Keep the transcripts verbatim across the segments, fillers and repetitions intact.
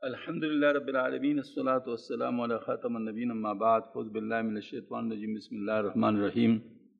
الحمدللہ رب العالمین الصلاۃ والسلام علی خاتم النبیین اما بعد فاعوذ باللہ من الشیطان الرجیم بسم اللہ الرحمن الرحیم۔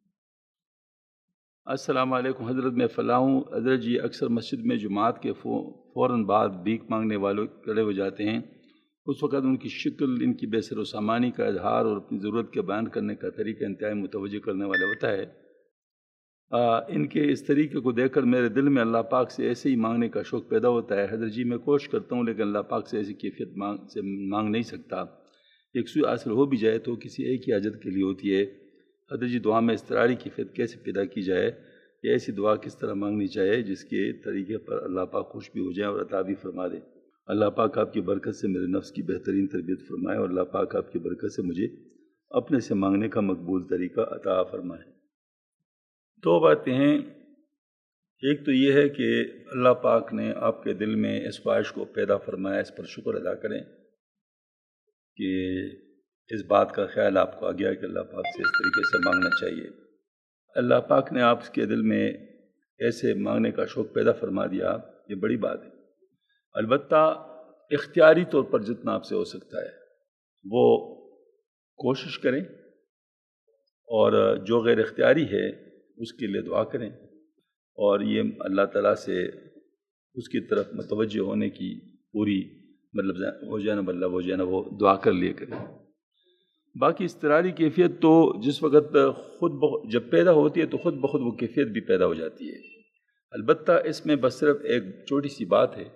السلام علیکم حضرت، میں فلاں ہوں۔ حضرت جی اکثر مسجد میں جماعت کے فوراً بعد بھیک مانگنے والوں کھڑے ہو جاتے ہیں، اس وقت ان کی شکل، ان کی بے سر و سامانی کا اظہار اور اپنی ضرورت کے بیان کرنے کا طریقہ انتہائی متوجہ کرنے والا ہوتا ہے۔ آ, ان کے اس طریقے کو دیکھ کر میرے دل میں اللہ پاک سے ایسے ہی مانگنے کا شوق پیدا ہوتا ہے۔ حضرت جی میں کوشش کرتا ہوں لیکن اللہ پاک سے ایسی کیفیت مانگ سے مانگ نہیں سکتا۔ ایک سوئی حاصل ہو بھی جائے تو کسی ایک ہی حاجت کے لیے ہوتی ہے۔ حضرت جی دعا میں اضطراری کیفیت کیسے پیدا کی جائے، یا ایسی دعا کس طرح مانگنی چاہیے جس کے طریقے پر اللہ پاک خوش بھی ہو جائے اور عطا بھی فرما دے۔ اللہ پاک آپ کی برکت سے میرے نفس کی بہترین تربیت فرمائے، اور اللہ پاک آپ کی برکت سے مجھے اپنے سے مانگنے کا مقبول طریقہ عطا فرمائے۔ دو باتیں ہیں، ایک تو یہ ہے کہ اللہ پاک نے آپ کے دل میں اس خواہش کو پیدا فرمایا، اس پر شکر ادا کریں کہ اس بات کا خیال آپ کو آ گیا کہ اللہ پاک سے اس طریقے سے مانگنا چاہیے۔ اللہ پاک نے آپ کے دل میں ایسے مانگنے کا شوق پیدا فرما دیا، یہ بڑی بات ہے۔ البتہ اختیاری طور پر جتنا آپ سے ہو سکتا ہے وہ کوشش کریں، اور جو غیر اختیاری ہے اس کے لیے دعا کریں، اور یہ اللہ تعالیٰ سے اس کی طرف متوجہ ہونے کی پوری مطلب ہو جانا مطلب ہو جانا وہ دعا کر لیے کریں۔ باقی اضطراری کیفیت تو جس وقت خود بخود جب پیدا ہوتی ہے تو خود بخود وہ کیفیت بھی پیدا ہو جاتی ہے۔ البتہ اس میں بس صرف ایک چھوٹی سی بات ہے،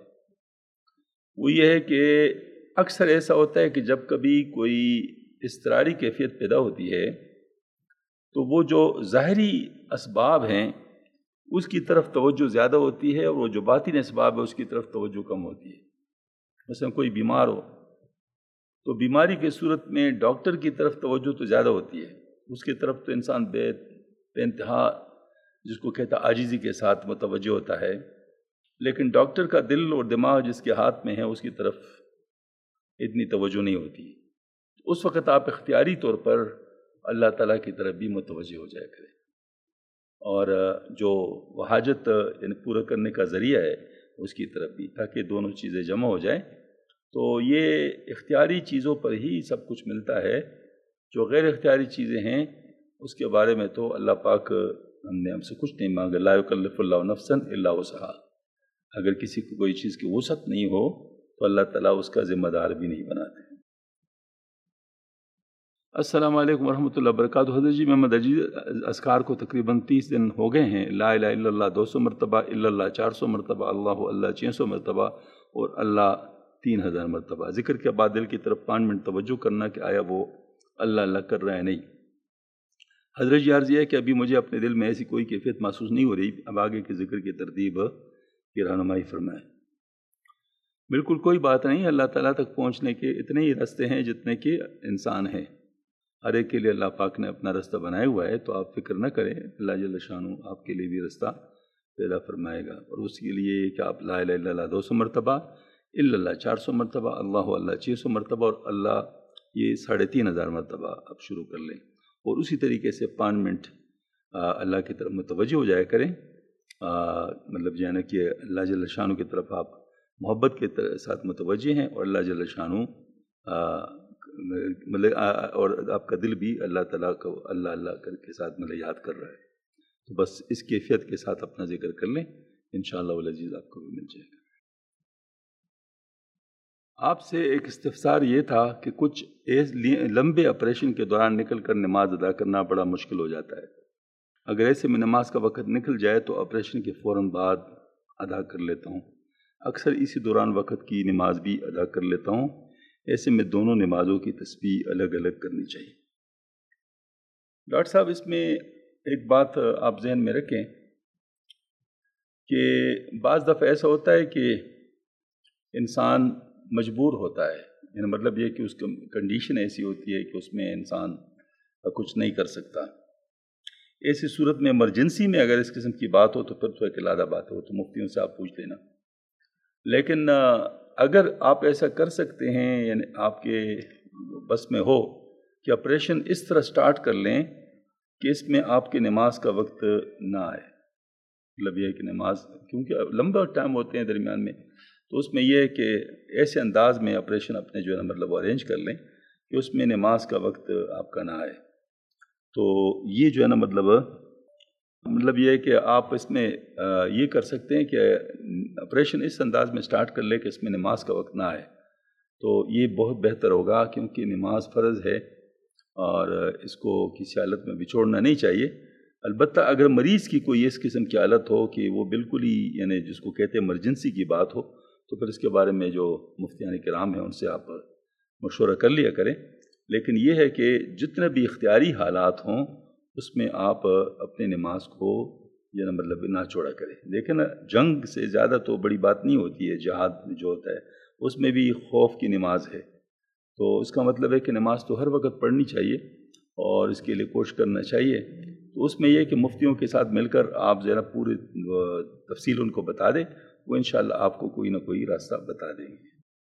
وہ یہ ہے کہ اکثر ایسا ہوتا ہے کہ جب کبھی کوئی اضطراری کیفیت پیدا ہوتی ہے تو وہ جو ظاہری اسباب ہیں اس کی طرف توجہ زیادہ ہوتی ہے، اور وہ جو باطنی اسباب ہے اس کی طرف توجہ کم ہوتی ہے۔ مثلا کوئی بیمار ہو تو بیماری کی صورت میں ڈاکٹر کی طرف توجہ تو زیادہ ہوتی ہے، اس کی طرف تو انسان بے بے انتہا جس کو کہتا عاجزی کے ساتھ متوجہ ہوتا ہے، لیکن ڈاکٹر کا دل اور دماغ جس کے ہاتھ میں ہے اس کی طرف اتنی توجہ نہیں ہوتی۔ اس وقت آپ اختیاری طور پر اللہ تعالیٰ کی طرف بھی متوجہ ہو جائے کریں، اور جو وہ حاجت یعنی پورا کرنے کا ذریعہ ہے اس کی طرف بھی، تاکہ دونوں چیزیں جمع ہو جائیں۔ تو یہ اختیاری چیزوں پر ہی سب کچھ ملتا ہے، جو غیر اختیاری چیزیں ہیں اس کے بارے میں تو اللہ پاک ہم نے ہم سے کچھ نہیں مانگا، لا یکلف اللہ نفسا الا وسعها۔ اگر کسی کو کوئی چیز کی وسعت نہیں ہو تو اللہ تعالیٰ اس کا ذمہ دار بھی نہیں بناتے۔ السلام علیکم ورحمۃ اللہ وبرکاتہ۔ حضرت جی محمد عزیز اذکار کو تقریباً تیس دن ہو گئے ہیں۔ لا الہ الا اللہ دو سو مرتبہ، الا اللہ چار سو مرتبہ، اللہ اللہ چھ سو مرتبہ، اور اللہ تین ہزار مرتبہ۔ ذکر کے بعد دل کی طرف پانچ منٹ توجہ کرنا کہ آیا وہ اللہ اللہ کر رہا ہے نہیں۔ حضرت جی عرض یہ ہے کہ ابھی مجھے اپنے دل میں ایسی کوئی کیفیت محسوس نہیں ہو رہی، اب آگے کے ذکر کی ترتیب کی رہنمائی فرمائیں۔ بالکل کوئی بات نہیں، اللہ تعالیٰ تک پہنچنے کے اتنے ہی راستے ہیں جتنے کہ انسان ہیں۔ ہر ایک کے لیے اللہ پاک نے اپنا راستہ بنایا ہوا ہے، تو آپ فکر نہ کریں، اللہ جل شانہ آپ کے لیے بھی راستہ پیدا فرمائے گا۔ اور اس کے لیے کہ آپ لا الہ الا اللہ دو سو مرتبہ، الا اللہ چار سو مرتبہ، اللہ اللہ چھ سو مرتبہ، اور اللہ یہ ساڑھے تین ہزار مرتبہ آپ شروع کر لیں، اور اسی طریقے سے پانچ منٹ اللہ کی طرف متوجہ ہو جایا کریں۔ مطلب جو ہے نا کہ اللہ جل شانہ کی طرف آپ محبت کے ساتھ متوجہ ہیں، اور اللہ جل شانہ مطلب اور آپ کا دل بھی اللہ تعالیٰ کو اللہ اللہ کر کے ساتھ مطلب یاد کر رہا ہے۔ تو بس اس کیفیت کے ساتھ اپنا ذکر کر لیں، انشاءاللہ العزیز آپ کو بھی مل جائے گا۔ آپ سے ایک استفسار یہ تھا کہ کچھ لمبے آپریشن کے دوران نکل کر نماز ادا کرنا بڑا مشکل ہو جاتا ہے۔ اگر ایسے میں نماز کا وقت نکل جائے تو آپریشن کے فوراً بعد ادا کر لیتا ہوں، اکثر اسی دوران وقت کی نماز بھی ادا کر لیتا ہوں۔ ایسے میں دونوں نمازوں کی تسبیح الگ الگ کرنی چاہیے۔ ڈاکٹر صاحب اس میں ایک بات آپ ذہن میں رکھیں کہ بعض دفعہ ایسا ہوتا ہے کہ انسان مجبور ہوتا ہے، یعنی مطلب یہ کہ اس کی کنڈیشن ایسی ہوتی ہے کہ اس میں انسان کچھ نہیں کر سکتا۔ ایسی صورت میں ایمرجنسی میں اگر اس قسم کی بات ہو تو پھر تو ایک علیحدہ بات ہو، تو مفتیوں سے آپ پوچھ لینا۔ لیکن اگر آپ ایسا کر سکتے ہیں، یعنی آپ کے بس میں ہو کہ آپریشن اس طرح سٹارٹ کر لیں کہ اس میں آپ کی نماز کا وقت نہ آئے، مطلب یہ ہے کہ نماز کیونکہ لمبا ٹائم ہوتے ہیں درمیان میں، تو اس میں یہ ہے کہ ایسے انداز میں آپریشن اپنے جو ہے نا مطلب ارینج کر لیں کہ اس میں نماز کا وقت آپ کا نہ آئے. تو یہ جو ہے نا مطلب مطلب یہ ہے کہ آپ اس میں یہ کر سکتے ہیں کہ آپریشن اس انداز میں سٹارٹ کر لیں کہ اس میں نماز کا وقت نہ آئے. تو یہ بہت بہتر ہوگا کیونکہ نماز فرض ہے اور اس کو کسی حالت میں بچھوڑنا نہیں چاہیے. البتہ اگر مریض کی کوئی اس قسم کی حالت ہو کہ وہ بالکل ہی یعنی جس کو کہتے ہیں ایمرجنسی کی بات ہو تو پھر اس کے بارے میں جو مفتیان کرام ہیں ان سے آپ مشورہ کر لیا کریں. لیکن یہ ہے کہ جتنے بھی اختیاری حالات ہوں اس میں آپ اپنے نماز کو یہ نا مطلب نہ چھوڑا کریں. لیکن جنگ سے زیادہ تو بڑی بات نہیں ہوتی ہے. جہاد جو ہوتا ہے اس میں بھی خوف کی نماز ہے. تو اس کا مطلب ہے کہ نماز تو ہر وقت پڑھنی چاہیے اور اس کے لیے کوشش کرنا چاہیے. تو اس میں یہ کہ مفتیوں کے ساتھ مل کر آپ ذرا پوری تفصیل ان کو بتا دیں, وہ انشاءاللہ آپ کو کوئی نہ کوئی راستہ بتا دیں گے.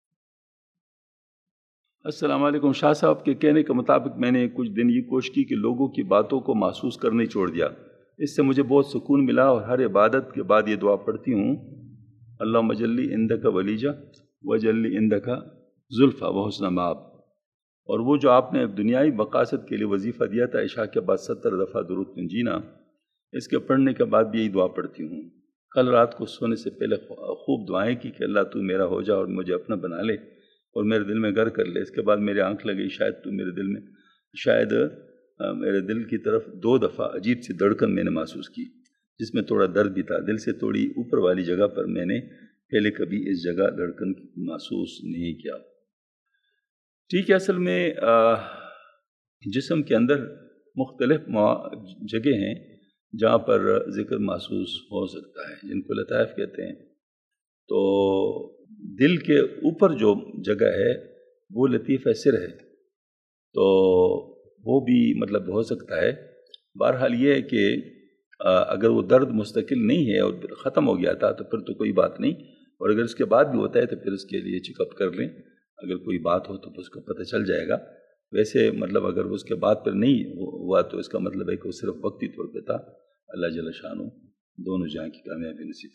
السلام علیکم. شاہ صاحب کے کہنے کے مطابق میں نے کچھ دن یہ کوشش کی کہ لوگوں کی باتوں کو محسوس کرنے چھوڑ دیا. اس سے مجھے بہت سکون ملا اور ہر عبادت کے بعد یہ دعا پڑھتی ہوں, اللہم اجعلنی عندک ولیجہ واجعلنی عندک زلفیٰ وحسن مآب. اور وہ جو آپ نے دنیائی مقاصد کے لیے وظیفہ دیا تھا عشاء کے بعد ستر دفعہ درود تنجینا, اس کے پڑھنے کے بعد بھی یہی دعا پڑھتی ہوں. کل رات کو سونے سے پہلے خوب دعائیں کی کہ اللہ تو میرا ہو جا اور مجھے اپنا بنا لے اور میرے دل میں گھر کر لے. اس کے بعد میری آنکھ لگی, شاید تو میرے دل میں شاید میرے دل کی طرف دو دفعہ عجیب سی دھڑکن میں نے محسوس کی جس میں تھوڑا درد بھی تھا. دل سے تھوڑی اوپر والی جگہ پر میں نے پہلے کبھی اس جگہ دھڑکن محسوس نہیں کیا. ٹھیک ہے, اصل میں جسم کے اندر مختلف جگہ ہیں جہاں پر ذکر محسوس ہو سکتا ہے جن کو لطائف کہتے ہیں. تو دل کے اوپر جو جگہ ہے وہ لطیفہ سر ہے, تو وہ بھی مطلب ہو سکتا ہے. بہرحال یہ ہے کہ اگر وہ درد مستقل نہیں ہے اور ختم ہو گیا تھا تو پھر تو کوئی بات نہیں, اور اگر اس کے بعد بھی ہوتا ہے تو پھر اس کے لیے چیک اپ کر لیں. اگر کوئی بات ہو تو اس کو پتہ چل جائے گا. ویسے مطلب اگر اس کے بعد پھر نہیں ہوا تو اس کا مطلب ہے کہ وہ صرف وقتی طور پہ تھا. اللہ جل شانہ دونوں جہاں کی کامیابی نصیب.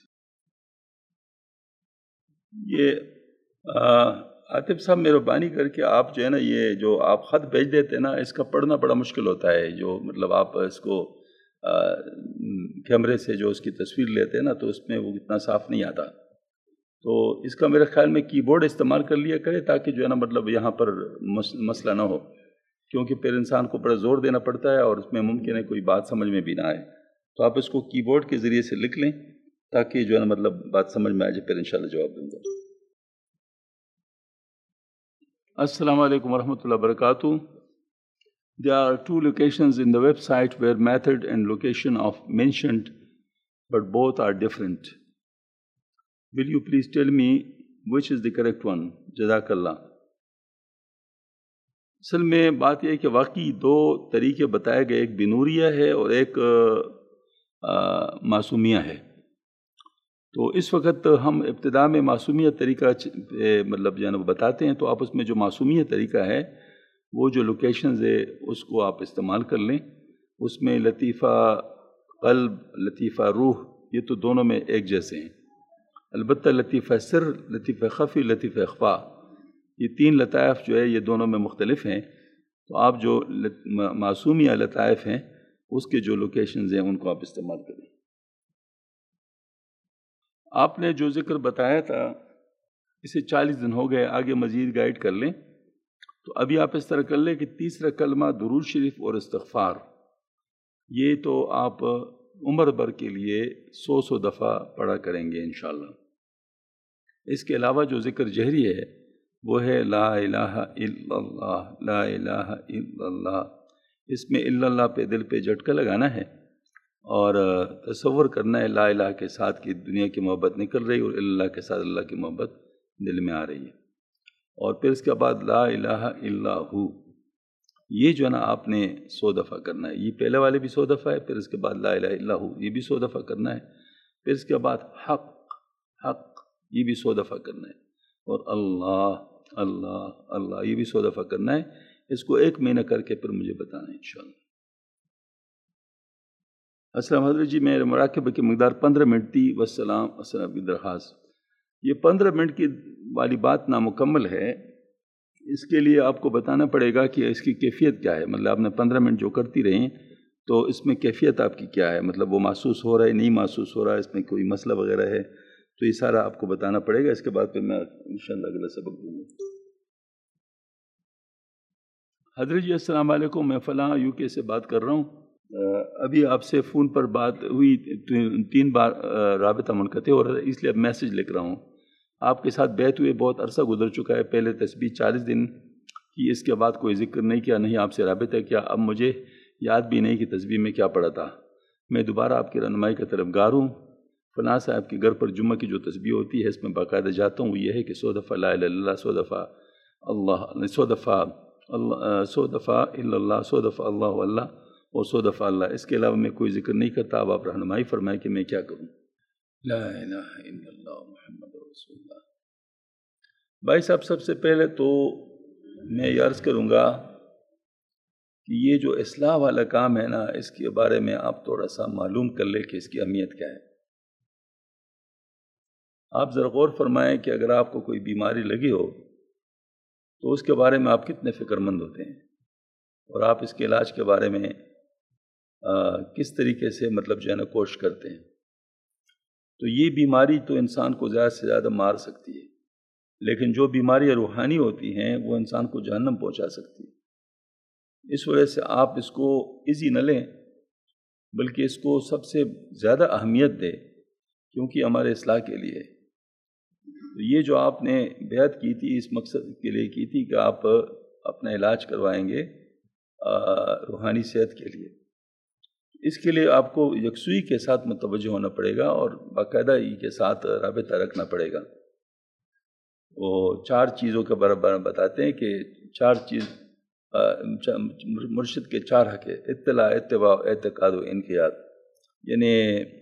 یہ عاطف صاحب مہربانی کر کے آپ جو ہے نا یہ جو آپ خط بھیج دیتے ہیں نا اس کا پڑھنا بڑا مشکل ہوتا ہے. جو مطلب آپ اس کو کیمرے سے جو اس کی تصویر لیتے ہیں نا تو اس میں وہ اتنا صاف نہیں آتا. تو اس کا میرے خیال میں کی بورڈ استعمال کر لیا کرے تاکہ جو ہے نا مطلب یہاں پر مسئلہ نہ ہو, کیونکہ پھر انسان کو بڑا زور دینا پڑتا ہے اور اس میں ممکن ہے کوئی بات سمجھ میں بھی نہ آئے. تو آپ اس کو کی بورڈ کے ذریعے سے لکھ لیں تاکہ جو ہے نا مطلب بات سمجھ میں آ جائے, پھر انشاءاللہ جواب دوں گا. السلام علیکم ورحمۃ اللہ وبرکاتہ. There are two locations in the website where method and location of mentioned, but both are different. Will you please tell me which is the correct one? جزاک اللہ. اصل میں بات یہ ہے کہ واقعی دو طریقے بتائے گئے, ایک بنوریہ ہے اور ایک معصومیہ ہے. تو اس وقت ہم ابتدا میں معصومیہ طریقہ مطلب جو ہے نا وہ بتاتے ہیں. تو آپ اس میں جو معصومیہ طریقہ ہے وہ جو لوکیشنز ہے اس کو آپ استعمال کر لیں. اس میں لطیفہ قلب, لطیفہ روح, یہ تو دونوں میں ایک جیسے ہیں. البتہ لطیفہ سر, لطیفہ خفی, لطیفہ اخفا, یہ تین لطائف جو ہے یہ دونوں میں مختلف ہیں. تو آپ جو معصومیہ لطائف ہیں اس کے جو لوکیشنز ہیں ان کو آپ استعمال کریں. آپ نے جو ذکر بتایا تھا اسے چالیس دن ہو گئے, آگے مزید گائیڈ کر لیں. تو ابھی آپ اس طرح کر لیں کہ تیسرا کلمہ درود شریف اور استغفار, یہ تو آپ عمر بھر کے لیے سو سو دفعہ پڑھا کریں گے انشاءاللہ. اس کے علاوہ جو ذکر جہری ہے وہ ہے لا الہ الا اللہ, لا الہ الا اللہ. اس میں الا اللہ پہ دل پہ جھٹکا لگانا ہے اور تصور کرنا ہے لا الہ کے ساتھ کہ دنیا کی محبت نکل رہی اور اللہ کے ساتھ اللہ کی محبت دل میں آ رہی ہے. اور پھر اس کے بعد لا الہ الا ہو, یہ جو ہے نا آپ نے سو دفعہ کرنا ہے. یہ پہلے والے بھی سو دفعہ ہے, پھر اس کے بعد لا الہ الا ہو یہ بھی سو دفعہ کرنا ہے. پھر اس کے بعد حق حق یہ بھی سو دفعہ کرنا ہے, اور اللہ اللہ اللہ یہ بھی سو دفعہ کرنا ہے. اس کو ایک مہینہ کر کے پھر مجھے بتانا ہے انشاءاللہ. السلام حضرت جی, میرے مراقبہ کی مقدار پندرہ منٹ تھی. والسلام. السلام کی درخواست یہ پندرہ منٹ کی والی بات نامکمل ہے، اس کے لیے آپ کو بتانا پڑے گا کہ اس کی کیفیت کیا ہے. مطلب آپ نے پندرہ منٹ جو کرتی رہیں تو اس میں کیفیت آپ کی کیا ہے، مطلب وہ محسوس ہو رہا ہے، نہیں محسوس ہو رہا ہے، اس میں کوئی مسئلہ وغیرہ ہے، تو یہ سارا آپ کو بتانا پڑے گا. اس کے بعد پھر میں انشاءاللہ اگلا سبق دوں گا. حضرت جی السلام علیکم، میں فلاں یو کے سے بات کر رہا ہوں. ابھی آپ سے فون پر بات ہوئی، تین بار رابطہ منقطع ہو رہا ہے، اس لیے اب میسج لکھ رہا ہوں. آپ کے ساتھ بیعت ہوئے بہت عرصہ گزر چکا ہے. پہلے تسبیح چالیس دن کی، اس کے بعد کوئی ذکر نہیں کیا، نہیں آپ سے رابطہ کیا. اب مجھے یاد بھی نہیں کہ تسبیح میں کیا پڑھا تھا. میں دوبارہ آپ کی رہنمائی کا طلبگار ہوں. فلاں صاحب کے گھر پر جمعہ کی جو تسبیح ہوتی ہے اس میں باقاعدہ جاتا ہوں. وہ یہ ہے کہ سو دفعہ لا الہ الا اللہ، سو دفعہ اللہ، سو دفعہ اللہ، سو دفعہ الا اللہ، سو دفعہ اللہ اللہ، اور سو دفعہ اللہ. اس کے علاوہ میں کوئی ذکر نہیں کرتا. اب آپ رہنمائی فرمائیں کہ میں کیا کروں. لا الہ الا اللہ محمد رسول اللہ. بھائی صاحب، سب سے پہلے تو میں یہ عرض کروں گا کہ یہ جو اصلاح والا کام ہے نا، اس کے بارے میں آپ تھوڑا سا معلوم کر لیں کہ اس کی اہمیت کیا ہے. آپ ذرا غور فرمائیں کہ اگر آپ کو کوئی بیماری لگی ہو تو اس کے بارے میں آپ کتنے فکر مند ہوتے ہیں، اور آپ اس کے علاج کے بارے میں آ, کس طریقے سے مطلب جو ہے نا کوشش کرتے ہیں. تو یہ بیماری تو انسان کو زیادہ سے زیادہ مار سکتی ہے، لیکن جو بیماریاں روحانی ہوتی ہیں وہ انسان کو جہنم پہنچا سکتی ہے. اس وجہ سے آپ اس کو ایزی نہ لیں، بلکہ اس کو سب سے زیادہ اہمیت دیں، کیونکہ ہمارے اصلاح کے لیے. تو یہ جو آپ نے بیعت کی تھی اس مقصد کے لیے کی تھی کہ آپ اپنا علاج کروائیں گے روحانی صحت کے لیے. اس کے لیے آپ کو یکسوئی کے ساتھ متوجہ ہونا پڑے گا اور باقاعدگی کے ساتھ رابطہ رکھنا پڑے گا. وہ چار چیزوں کے بارے میں بتاتے ہیں کہ چار چیز مرشد کے چار حق ہے: اطلاع، اتباع، اعتقاد و انقیاد. یعنی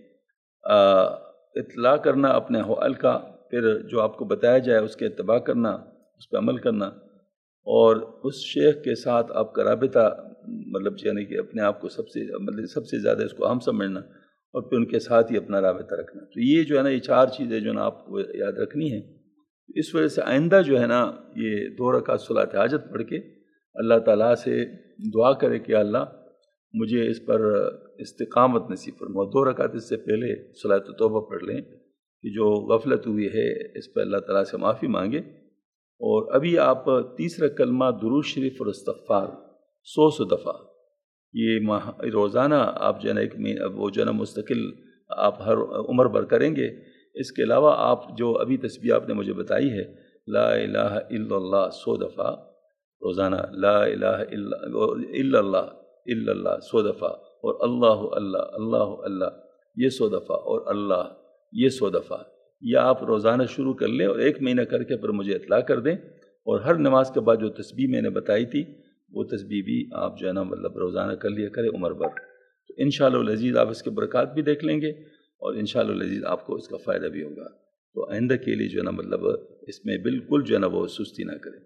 اطلاع کرنا اپنے حال کا، پھر جو آپ کو بتایا جائے اس کے اتباع کرنا، اس پہ عمل کرنا، اور اس شیخ کے ساتھ آپ کا رابطہ مطلب یعنی کہ اپنے آپ کو سب سے مطلب سب سے زیادہ اس کو اہم سمجھنا، اور پھر ان کے ساتھ ہی اپنا رابطہ رکھنا. تو یہ جو ہے نا یہ چار چیزیں جو ہے نا آپ کو یاد رکھنی ہیں. اس وجہ سے آئندہ جو ہے نا یہ دو رکعت صلاۃ حاجت پڑھ کے اللہ تعالیٰ سے دعا کرے کہ اللہ مجھے اس پر استقامت نصیب فرما. دو رکعت اس سے پہلے صلاۃ توبہ پڑھ لیں کہ جو غفلت ہوئی ہے اس پہ اللہ تعالیٰ سے معافی مانگے. اور ابھی آپ تیسرا کلمہ درود شریف اور استغفار سو سو دفعہ یہ روزانہ آپ جو ہے نا ایک وہ جو ہے نا مستقل آپ ہر عمر بھر کریں گے. اس کے علاوہ آپ جو ابھی تسبیح آپ نے مجھے بتائی ہے لا الہ الا اللہ سو دفعہ روزانہ، لا الہ الا الا اللہ الا اللہ سو دفعہ، اور اللہ اللہ اللہ اللہ یہ سو دفعہ، اور اللہ یہ سو دفعہ، یہ آپ روزانہ شروع کر لیں اور ایک مہینہ کر کے پھر مجھے اطلاع کر دیں. اور ہر نماز کے بعد جو تسبیح میں نے بتائی تھی وہ تسبیح بھی آپ جو ہے نا مطلب روزانہ کر لیا کریں عمر بھر. تو انشاءاللہ العزیز آپ اس کے برکات بھی دیکھ لیں گے، اور انشاءاللہ العزیز آپ کو اس کا فائدہ بھی ہوگا. تو آئندہ کے لیے جو ہے نا مطلب اس میں بالکل جو ہے نا وہ سستی نہ کریں.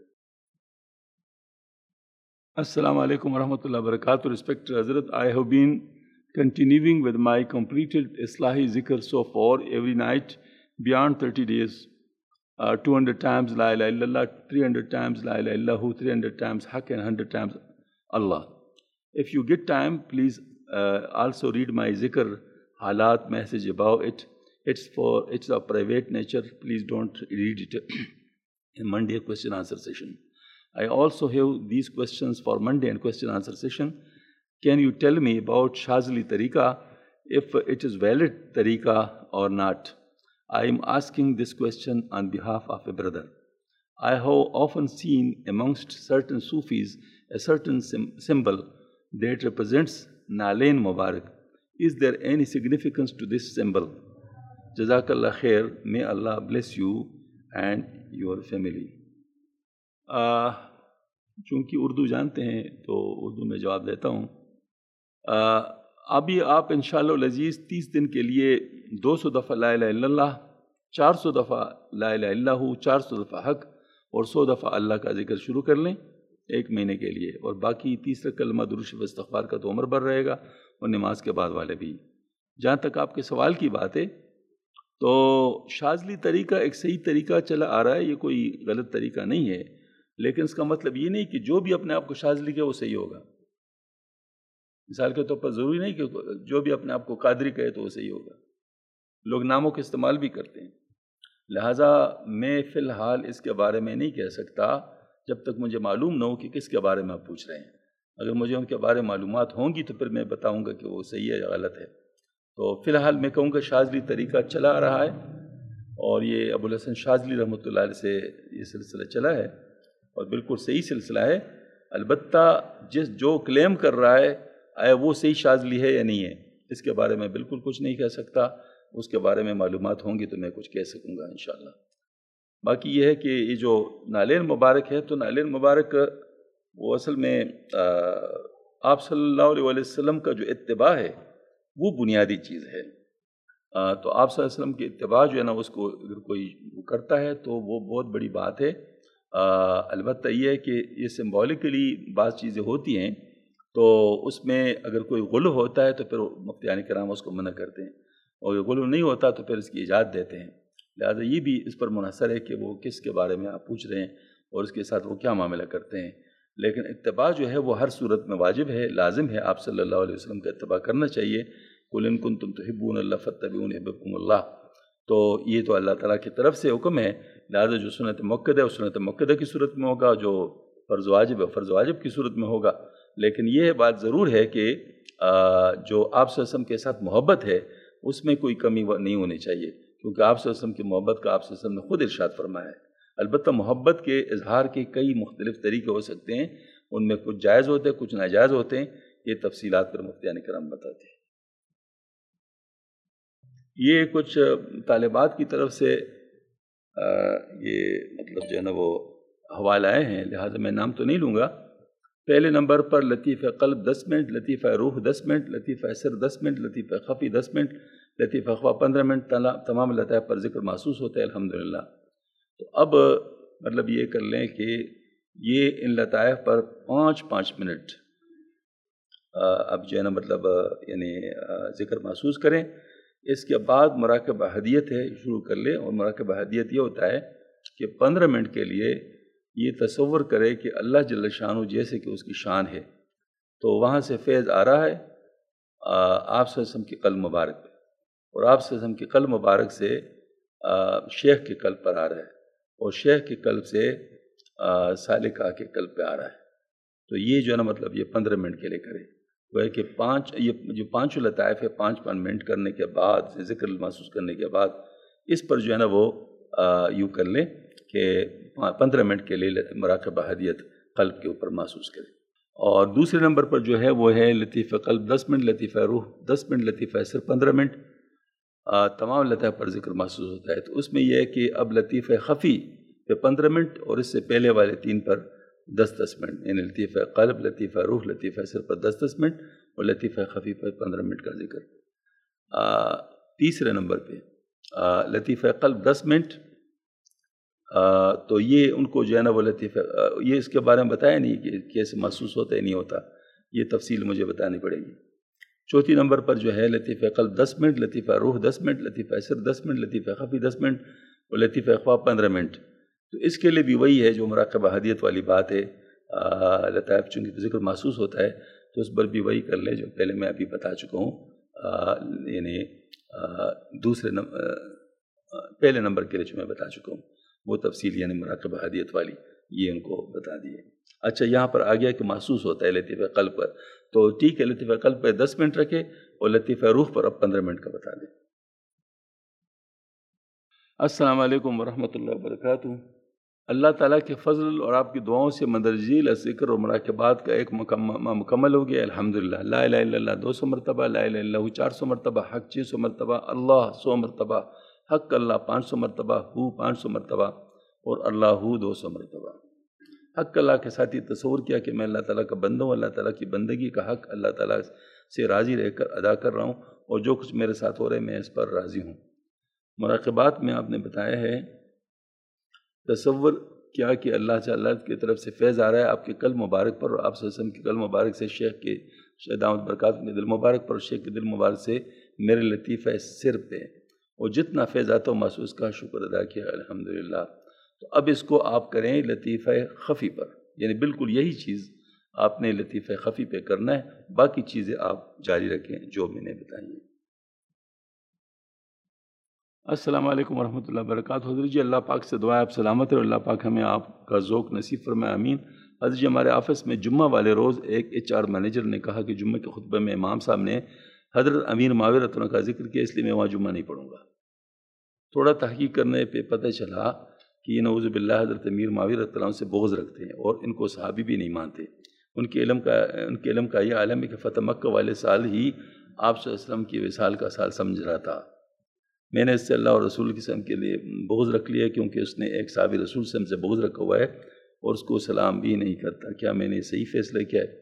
السلام علیکم ورحمۃ اللہ وبرکاتہ. Respected Hazrat, I have been continuing with my completed Islahi zikr so far every night beyond thirty days. Uh, two hundred times La ilaha illallah, three hundred times La ilaha illahu, three hundred times Haq, and one hundred times Allah. If you get time, please uh, also read my zikr halat message about it. It's for it's of private nature. Please don't read it in Monday question answer session. I also have these questions for Monday and question answer session. Can you tell me about Shazli Tariqa, if it is valid Tariqa or not? I am asking this question on behalf of a brother. I have often seen amongst certain Sufis a certain sim- symbol that represents Nalain Mubarak. Is there any significance to this symbol? Jazakallah khair. May Allah bless you and your family. Uh, چونکہ اردو جانتے ہیں تو اردو میں جواب دیتا ہوں. uh, ابھی آپ انشاءاللہ العزیز تیس دن کے لیے دو سو دفعہ لا الہ الا اللہ، چار سو دفعہ لا الہ الا اللہ، چار سو دفعہ حق، اور سو دفعہ اللہ کا ذکر شروع کر لیں ایک مہینے کے لیے. اور باقی تیسرا کلمہ درود شریف استغفار کا تو عمر بھر رہے گا، اور نماز کے بعد والے بھی. جہاں تک آپ کے سوال کی بات ہے تو شاذلی طریقہ ایک صحیح طریقہ چلا آ رہا ہے، یہ کوئی غلط طریقہ نہیں ہے، لیکن اس کا مطلب یہ نہیں کہ جو بھی اپنے آپ کو شاذلی کہے وہ صحیح ہوگا۔ مثال کے طور پر ضروری نہیں کہ جو بھی اپنے آپ کو قادری کہے تو وہ صحیح ہوگا، لوگ ناموں کا استعمال بھی کرتے ہیں۔ لہٰذا میں فی الحال اس کے بارے میں نہیں کہہ سکتا جب تک مجھے معلوم نہ ہو کہ کس کے بارے میں آپ پوچھ رہے ہیں۔ اگر مجھے ان کے بارے میں معلومات ہوں گی تو پھر میں بتاؤں گا کہ وہ صحیح ہے یا غلط ہے۔ تو فی الحال میں کہوں گا شاذلی طریقہ چلا آ رہا ہے، اور یہ ابو الحسن شاذلی رحمۃ اللہ علیہ سے یہ سلسلہ چلا ہے، اور بالکل صحیح سلسلہ ہے۔ البتہ جس جو کلیم کر رہا ہے آیا وہ صحیح شاذلی ہے یا نہیں ہے، اس کے بارے میں بالکل کچھ نہیں کہہ سکتا۔ اس کے بارے میں معلومات ہوں گی تو میں کچھ کہہ سکوں گا انشاءاللہ۔ باقی یہ ہے کہ یہ جو نالین مبارک ہے، تو نالین مبارک وہ اصل میں آپ صلی اللہ علیہ وسلم کا جو اتباع ہے وہ بنیادی چیز ہے۔ تو آپ صلی اللہ علیہ وسلم کی اتباع جو ہے نا، اس کو اگر کوئی کرتا ہے تو وہ بہت بڑی بات ہے۔ البتہ یہ ہے کہ یہ سمبولکلی بعض چیزیں ہوتی ہیں، تو اس میں اگر کوئی غلو ہوتا ہے تو پھر مفتیان کرام اس کو منع کرتے ہیں، اور غلو نہیں ہوتا تو پھر اس کی اجازت دیتے ہیں۔ لہٰذا یہ بھی اس پر منحصر ہے کہ وہ کس کے بارے میں آپ پوچھ رہے ہیں اور اس کے ساتھ وہ کیا معاملہ کرتے ہیں۔ لیکن اتباع جو ہے وہ ہر صورت میں واجب ہے، لازم ہے، آپ صلی اللہ علیہ وسلم کا اتباع کرنا چاہیے۔ قُلْ إِن كُنتُمْ تُحِبُّونَ اللَّهَ فَاتَّبِعُونِي يُحْبِبْكُمُ اللَّهُ، تو یہ تو اللہ تعالیٰ کی طرف سے حکم ہے۔ لہٰذا جو سنت مؤکدہ ہے وہ سنت مؤکدہ کی صورت میں ہوگا، جو فرض واجب ہے فرض واجب کی صورت میں ہوگا۔ لیکن یہ بات ضرور ہے کہ جو آپ صلی اللہ علیہ وسلم کے ساتھ محبت ہے اس میں کوئی کمی نہیں ہونی چاہیے، کیونکہ آپ صلی اللہ علیہ وسلم کی محبت کا آپ صلی اللہ علیہ وسلم نے خود ارشاد فرمایا ہے۔ البتہ محبت کے اظہار کے کئی مختلف طریقے ہو سکتے ہیں، ان میں کچھ جائز ہوتے ہیں کچھ ناجائز ہوتے ہیں، یہ تفصیلات پر مفتیان کرام بتاتے ہیں۔ یہ کچھ طالبات کی طرف سے یہ مطلب جو ہے نا وہ حوالے آئے ہیں، لہٰذا میں نام تو نہیں لوں گا۔ پہلے نمبر پر لطیفہ قلب دس منٹ، لطیفہ روح دس منٹ، لطیفہ سر دس منٹ، لطیفہ خفی دس منٹ، لطیفہ خفا پندرہ منٹ، تمام لطائف پر ذکر محسوس ہوتا ہے الحمدللہ۔ تو اب مطلب یہ کر لیں کہ یہ ان لطائف پر پانچ پانچ منٹ اب جو ہے نا مطلب یعنی ذکر محسوس کریں۔ اس کے بعد مراقبہ ہدیت ہے، شروع کر لیں، اور مراقبہ ہدیت یہ ہوتا ہے کہ پندرہ منٹ کے لیے یہ تصور کرے کہ اللہ جل شانہ جیسے کہ اس کی شان ہے، تو وہاں سے فیض آ رہا ہے آپ صلی اللہ علیہ وسلم کی قلب مبارک پہ، اور آپ صلی اللہ علیہ وسلم کی قلب مبارک سے شیخ کے قلب پر آ رہا ہے، اور شیخ کے قلب سے سالکہ کے قلب پہ آ رہا ہے۔ تو یہ جو ہے نا مطلب یہ پندرہ منٹ کے لیے کرے، وہ ہے کہ پانچ یہ جو پانچوں لطائف ہے پانچ پانچ منٹ کرنے کے بعد، ذکر محسوس کرنے کے بعد، اس پر جو ہے نا وہ یوں کر لیں کہ پندرہ منٹ کے لیے مراقبہ ہدیت قلب کے اوپر محسوس کریں۔ اور دوسرے نمبر پر جو ہے وہ ہے لطیفہ قلب دس منٹ، لطیفہ روح دس منٹ، لطیفہ سر پندرہ منٹ، تمام لطائف پر ذکر محسوس ہوتا ہے۔ تو اس میں یہ ہے کہ اب لطیفہ خفی پہ پندرہ منٹ، اور اس سے پہلے والے تین پر دس دس منٹ، یعنی لطیفہ قلب، لطیفہ روح، لطیفہ سر پر دس دس منٹ، اور لطیفہ خفی پر پندرہ منٹ کا ذکر۔ تیسرے نمبر پہ لطیفہ قلب دس منٹ، تو یہ ان کو جو ہے نا وہ لطیفہ یہ اس کے بارے میں بتایا نہیں کہ کیسے محسوس ہوتا ہے نہیں ہوتا، یہ تفصیل مجھے بتانی پڑے گی۔ چوتھی نمبر پر جو ہے لطیفہ قلب دس منٹ، لطیفہ روح دس منٹ، لطیفہ سر دس منٹ، لطیفہ خفی دس منٹ، اور لطیفہ اخفا پندرہ منٹ۔ تو اس کے لیے بھی وہی ہے جو مراقبہ ہدیت والی بات ہے، لطائف چونکہ ذکر محسوس ہوتا ہے تو اس پر بھی وہی کر لیں جو پہلے میں ابھی بتا چکا ہوں، یعنی دوسرے نمبر پہلے نمبر کے لیے جو میں بتا چکا ہوں وہ تفصیل، یعنی مراقبہ ہدیت والی یہ ان کو بتا دیے۔ اچھا، یہاں پر آ گیا کہ محسوس ہوتا ہے لطیفہ قلب پر، تو ٹھیک ہے، لطیفہ قلب پر دس منٹ رکھے اور لطیفہ روح پر اب پندرہ منٹ کا بتا دیں۔ السلام علیکم ورحمۃ اللہ وبرکاتہ۔ اللہ تعالیٰ کے فضل اور آپ کی دعاؤں سے مندرجیل ذکر اور مراقبات کا ایک مکمل ہو گیا الحمدللہ۔ لا الہ الا اللہ دو سو مرتبہ، لا الہ الا اللہ چار سو مرتبہ، حق چھ سو مرتبہ، اللہ سو مرتبہ، حق اللہ پانچ سو مرتبہ، ہو پانچ سو مرتبہ، اور اللہ ہو دو سو مرتبہ۔ حق اللہ کے ساتھ ہی تصور کیا کہ میں اللہ تعالیٰ کا بندہ ہوں، اللہ تعالیٰ کی بندگی کا حق اللہ تعالیٰ سے راضی رہ کر ادا کر رہا ہوں، اور جو کچھ میرے ساتھ ہو رہا ہے میں اس پر راضی ہوں۔ مراقبات میں آپ نے بتایا ہے تصور کیا کہ اللہ تعالیٰ کی طرف سے فیض آ رہا ہے آپ کے قلب مبارک پر، اور آپ صلی اللہ علیہ وسلم کے قلب مبارک سے شیخ کے شیخ دامت برکات کے دل مبارک پر، اور شیخ کے دل مبارک سے میرے لطیفہ سر پہ، اور جتنا فیض آتا ہو محسوس کا شکر ادا کیا الحمدللہ۔ تو اب اس کو آپ کریں لطیفہ خفی پر، یعنی بالکل یہی چیز آپ نے لطیفہ خفی پہ کرنا ہے، باقی چیزیں آپ جاری رکھیں جو میں نے بتائی ہیں۔ السلام علیکم ورحمۃ اللہ وبرکاتہ۔ حضرت جی اللہ پاک سے دعا ہے آپ سلامت ہے اور اللہ پاک ہمیں آپ کا ذوق نصیب فرمائے، آمین۔ حضرت جی ہمارے آفس میں جمعہ والے روز ایک ایچ آر مینیجر نے کہا کہ جمعہ کے خطبے میں امام صاحب نے حضرت امیر ماویہ رضی اللہ عنہ کا ذکر کیا، اس لیے میں وہاں جمعہ نہیں پڑھوں گا۔ تھوڑا تحقیق کرنے پہ پتہ چلا کہ یہ نعوذ باللہ حضرت امیر ماویہ رضی اللہ عنہ سے بغض رکھتے ہیں اور ان کو صحابی بھی نہیں مانتے۔ ان کے علم کا ان کے علم کا یہ عالم ہے کہ فتح مکہ والے سال ہی آپ صلی اللہ علیہ وسلم کی وصال کا سال سمجھ رہا تھا۔ میں نے اس سے اللہ اور رسول کی قسم کے لیے بغض رکھ لیا، کیونکہ اس نے ایک صحابی رسول سے ہم سے بغض رکھا ہوا ہے اور اس کو سلام بھی نہیں کرتا۔ کیا میں نے صحیح فیصلہ کیا ہے؟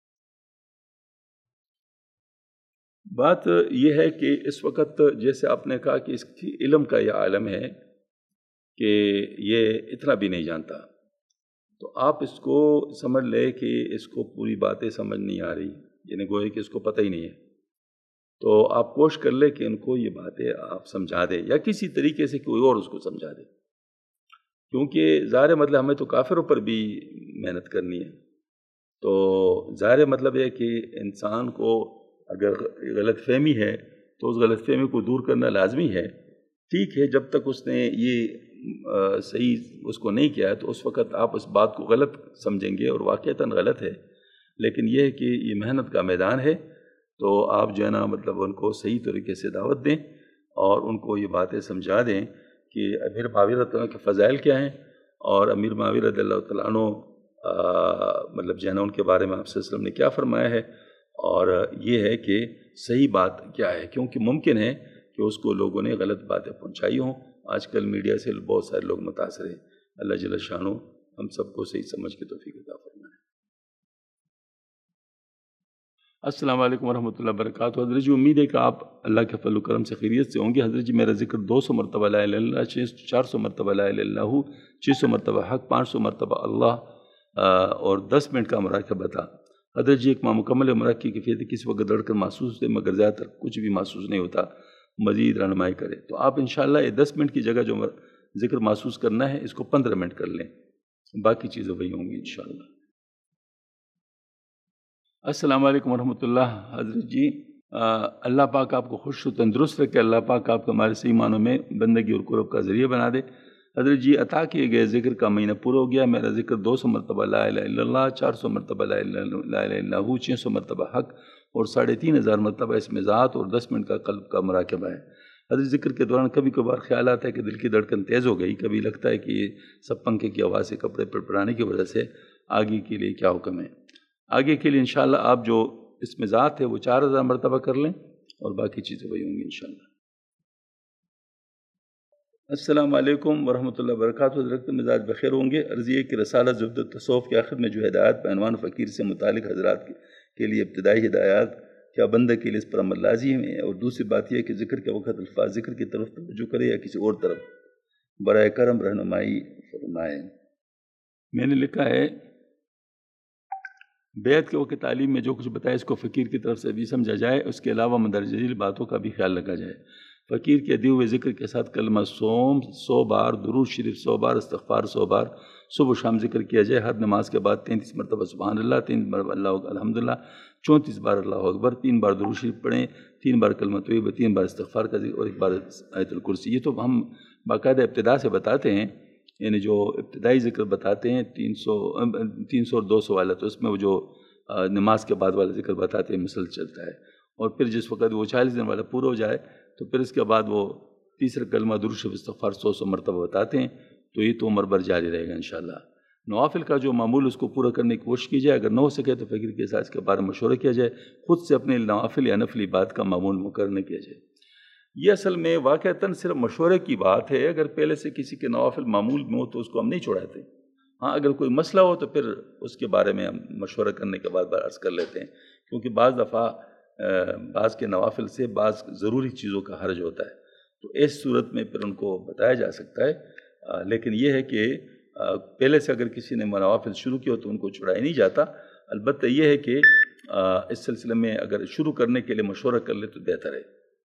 بات یہ ہے کہ اس وقت جیسے آپ نے کہا کہ اس کی علم کا یہ عالم ہے کہ یہ اتنا بھی نہیں جانتا، تو آپ اس کو سمجھ لے کہ اس کو پوری باتیں سمجھ نہیں آ رہی، یعنی گویا کہ اس کو پتہ ہی نہیں ہے، تو آپ کوشش کر لیں کہ ان کو یہ باتیں آپ سمجھا دیں یا کسی طریقے سے کوئی اور اس کو سمجھا دے، کیونکہ ظاہر مطلب ہمیں تو کافروں پر بھی محنت کرنی ہے۔ تو ظاہر مطلب ہے کہ انسان کو اگر غلط فہمی ہے تو اس غلط فہمی کو دور کرنا لازمی ہے۔ ٹھیک ہے، جب تک اس نے یہ صحیح اس کو نہیں کیا تو اس وقت آپ اس بات کو غلط سمجھیں گے اور واقعتاً غلط ہے، لیکن یہ ہے کہ یہ محنت کا میدان ہے، تو آپ جو ہے نا مطلب ان کو صحیح طریقے سے دعوت دیں اور ان کو یہ باتیں سمجھا دیں کہ امیر ماویہ رضی اللہ عنہ کے فضائل کیا ہیں اور امیر ماویہ رضی اللہ تعالیٰ عنہ مطلب جو ہے نا ان کے بارے میں آپ صلی اللہ علیہ وسلم نے کیا فرمایا ہے، اور یہ ہے کہ صحیح بات کیا ہے، کیونکہ ممکن ہے کہ اس کو لوگوں نے غلط باتیں پہنچائی ہوں۔ آج کل میڈیا سے بہت سارے لوگ متاثر ہیں، اللہ جل شانہ ہم سب کو صحیح سمجھ کے توفیق عطا فرمائے۔ السلام علیکم ورحمۃ اللہ وبرکاتہ۔ حضرت جی امید ہے کہ آپ اللہ کے فضل و کرم سے خیریت سے ہوں گے۔ حضرت جی میرا ذکر دو سو مرتبہ لا الہ الا اللہ، چار سو مرتبہ لا الہ الا اللہ، چھ سو مرتبہ حق، پانچ سو مرتبہ اللہ اور دس منٹ کا مراقبہ تھا۔ حضرت جی ایک مکمل مراقبے کی کیفیت کسی وقت دڑ کر محسوس ہوتے مگر زیادہ تر کچھ بھی محسوس نہیں ہوتا، مزید رہنمائی کرے تو آپ انشاءاللہ یہ دس منٹ کی جگہ جو ذکر محسوس کرنا ہے اس کو پندرہ منٹ کر لیں، باقی چیزیں وہی ہوں گی انشاءاللہ۔ السلام علیکم ورحمۃ اللہ۔ حضرت جی اللہ پاک آپ کو خوش و تندرست رکھے، اللہ پاک آپ کو ہمارے صحیح معنوں میں بندگی اور قرب کا ذریعہ بنا دے۔ حضرت جی عطا کیے گئے ذکر کا مہینہ پورا ہو گیا، میرا ذکر دو سو مرتبہ لا الہ الا اللہ، چار سو مرتبہ لا الہ الا اللہ، چھ سو مرتبہ حق اور ساڑھے تین ہزار مرتبہ اس میں ذات اور دس منٹ کا قلب کا مراقبہ ہے۔ حضرت ذکر کے دوران کبھی کبھار خیال آتا ہے کہ دل کی دھڑکن تیز ہو گئی، کبھی لگتا ہے کہ یہ سب پنکھے کی آواز سے کپڑے پڑپڑانے کی وجہ سے، آگے کے لیے کیا حکم ہے؟ آگے کے لیے انشاءاللہ آپ جو اس میں ذات ہے وہ چار ہزار مرتبہ کر لیں اور باقی چیزیں وہی ہوں گی انشاءاللہ۔ السلام علیکم ورحمۃ اللہ وبرکاتہ۔ حضرت مزاج بخیر ہوں گے۔ عرض یہ کہ رسالہ زبدۃ التصوف کے آخر میں جو ہدایات پہ عنوان فقیر سے متعلق حضرات کے لیے ابتدائی ہدایات کیا بندہ کے لیے اس پر عمل لازم ہے، اور دوسری بات یہ کہ ذکر کے وقت الفاظ ذکر کی طرف توجہ کرے یا کسی اور طرف، برائے کرم رہنمائی فرمائیں۔ میں نے لکھا ہے بیعت کے وقت تعلیم میں جو کچھ بتایا اس کو فقیر کی طرف سے بھی سمجھا جائے، اس کے علاوہ مندرجہ ذیل باتوں کا بھی خیال رکھا جائے۔ فقیر کے دیے ہوئے ذکر کے ساتھ کلمہ سوم سو بار، درود شریف سو بار، استغفار سو بار صبح و شام ذکر کیا جائے۔ ہر نماز کے بعد تینتیس مرتبہ سبحان اللہ، تین بار اللہ الحمدللہ، چونتیس بار اللہ اکبر، تین بار درود شریف پڑھیں، تین بار کلمہ طیبہ، تین بار استغفار کا ذکر اور ایک بار آیت الکرسی۔ یہ تو ہم باقاعدہ ابتدا سے بتاتے ہیں، یعنی جو ابتدائی ذکر بتاتے ہیں تین سو تین سو اور دو سو والا، تو اس میں وہ جو نماز کے بعد والا ذکر بتاتے ہیں مسلسل چلتا ہے، اور پھر جس وقت وہ چالیس دن والا پورا ہو جائے تو پھر اس کے بعد وہ تیسرا کلمہ درود شریف استغفار سو سو مرتبہ بتاتے ہیں، تو یہ تو عمر بھر جاری رہے گا انشاءاللہ۔ نوافل کا جو معمول اس کو پورا کرنے کی کوشش کی جائے، اگر نہ ہو سکے تو فقیر کے ساتھ اس کے بارے میں مشورہ کیا جائے، خود سے اپنے نوافل یا نفلی بات کا معمول مقرر نہ کیا جائے۔ یہ اصل میں واقعتاً صرف مشورے کی بات ہے، اگر پہلے سے کسی کے نوافل معمول میں ہو تو اس کو ہم نہیں چھوڑاتے، ہاں اگر کوئی مسئلہ ہو تو پھر اس کے بارے میں ہم مشورہ کرنے کے بعد بار عرض کر لیتے ہیں، کیونکہ بعض دفعہ بعض کے نوافل سے بعض ضروری چیزوں کا حرج ہوتا ہے، تو اس صورت میں پھر ان کو بتایا جا سکتا ہے، لیکن یہ ہے کہ پہلے سے اگر کسی نے نوافل شروع کیا ہو تو ان کو چھڑایا نہیں جاتا، البتہ یہ ہے کہ اس سلسلے میں اگر شروع کرنے کے لیے مشورہ کر لے تو بہتر ہے۔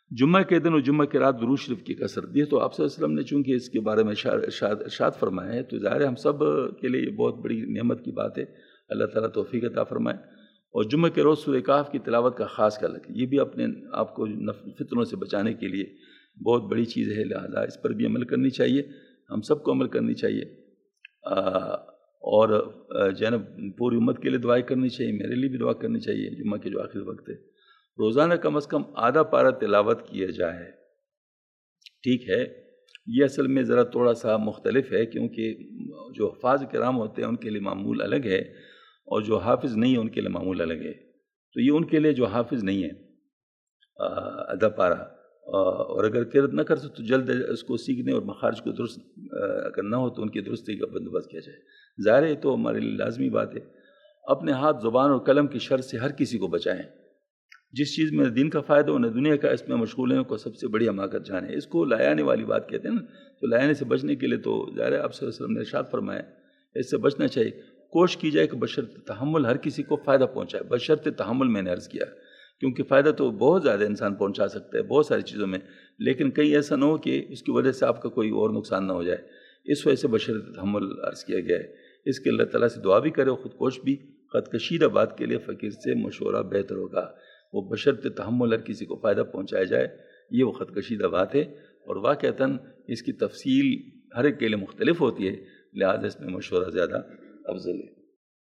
जुम्मा के दिन और जुम्मा की रात दुरूद शरीफ की कसरत दी। तो आप सल्लल्लाहु अलैहि वसल्लम ने चूँकि इसके बारे में इरशाद फरमाया है, तो ज़ाहिर है हम सब के लिए ये बहुत बड़ी नेमत की बात है। अल्लाह ताला तौफीक अता फरमाए। और जुम्मे के रोज़ सूरह कहफ की तिलावत का ख़ास ख्याल रखें। ये भी अपने आप को फितनों से बचाने के लिए बहुत बड़ी चीज़ है, लिहाजा इस पर भी अमल करनी चाहिए, हम सबको अमल करनी चाहिए। आ, और जो है ना पूरी उम्मत के लिए दुआएं करनी चाहिए, मेरे लिए भी दुआ करनी चाहिए। जुम्मा के जो आखिरी वक्त है, रोज़ाना कम अज़ कम आधा पारा तिलावत किया जाए। ठीक है, ये असल में ज़रा थोड़ा सा मुख्तलिफ है, क्योंकि जो हफ़ाज़ किराम होते हैं उनके लिए मामूल अलग है और जो हाफिज़ नहीं है उनके लिए मामूल अलग है। तो ये उनके लिए जो हाफिज़ नहीं है आधा पारा, और अगर किरत न कर सके तो जल्द उसको सीखने और मखारिज को दुरुस्त अगर न हो तो उनकी दुरुस्ती का बंदोबस्त किया जाए। ज़ाहिर है तो हमारे लिए लाजमी बात है। अपने हाथ, ज़ुबान और कलम की शर से हर किसी को बचाएं। जिस चीज़ में दीन का फ़ायदा हो न दुनिया का, इसमें मशगूल हैं को सबसे बड़ी हमाकत जाने। इसको लायाने वाली बात कहते हैं ना। तो लायाने से बचने के लिए तो ज़ाहिर है आप सल्लल्लाहु अलैहि वसल्लम ने इरशाद फरमाया, इससे बचना चाहिए। कोशिश की जाए कि बशर्ते तहम्मुल हर किसी को फ़ायदा पहुँचाए। बशर्ते तहम्मुल मैंने अर्ज़ किया, क्योंकि फ़ायदा तो बहुत ज़्यादा इंसान पहुँचा सकता है बहुत सारी चीज़ों में, लेकिन कहीं ऐसा न हो कि उसकी वजह से आपका कोई और नुकसान ना हो जाए। इस वजह से बशर्ते तहम्मुल अर्ज़ किया गया है। इसके अल्लाह ताला से दुआ भी करे और ख़ुद कोश भी। ख़त कशीदा बात के लिए फ़कीर से मशवरा बेहतर होगा। वो बशर्ते तहम्मुल हर किसी को फ़ायदा पहुँचाया जाए, ये वो ख़त कशीदा बात है। और वाक़अतन इसकी तफसील हर एक के लिए मुख्तलिफ होती है, लिहाजा इसमें मशवरा ज़्यादा अफजल है।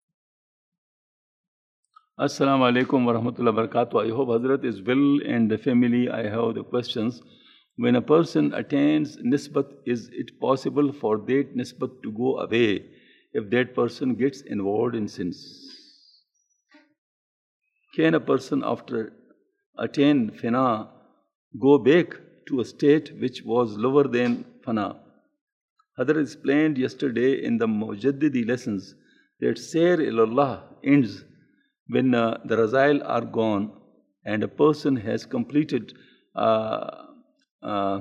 Assalamu alaikum wa rahmatullahi wa barakatuh. I hope Hazrat is well and the family. I have the questions. When a person attains nisbat, is it possible for that nisbat to go away if that person gets involved in sins? Can a person after attain fana go back to a state which was lower than fana? Hazrat explained yesterday in the Mujaddidi lessons that Sayr ilallah ends when uh, the razail are gone and a person has completed uh, uh,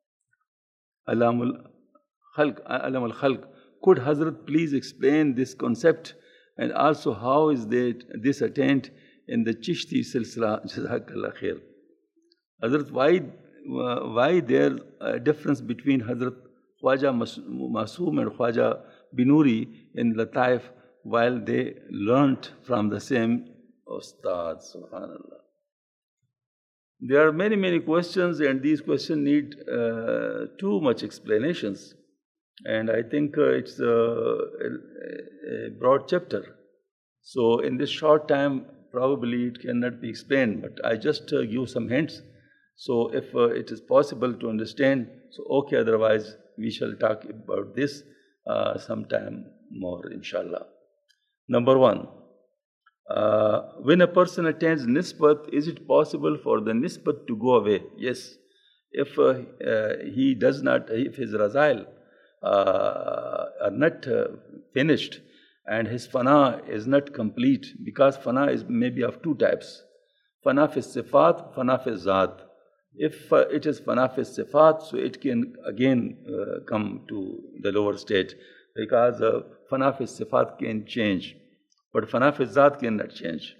alamul khalq, alamul khalq. Could Hazrat please explain this concept, and also how is that this attained in the Chishti silsila? Jazakallah khair. Hazrat, why uh, why there a difference between Hazrat Khwaja Masoom and Khwaja Binuri in Lataif, while they learnt from the same Ustad? Subhanallah. There are many, many questions, and these questions need uh, too much explanations. And I think uh, it's a, a, a broad chapter. So in this short time, probably it cannot be explained, but I just uh, give some hints. So if uh, it is possible to understand, so okay, otherwise we shall talk about this uh, sometime more, inshallah. Number one, uh, when a person attains nisbat, is it possible for the nisbat to go away? Yes. If uh, uh, he does not, if his razail uh, are not uh, finished and his fana is not complete, because fana is maybe of two types, fana fi sifat, fana fi zat. If uh, it is fana fi sifat, so it can again uh, come to the lower state, because uh, fana fi sifat can change, but fana fi zat cannot change.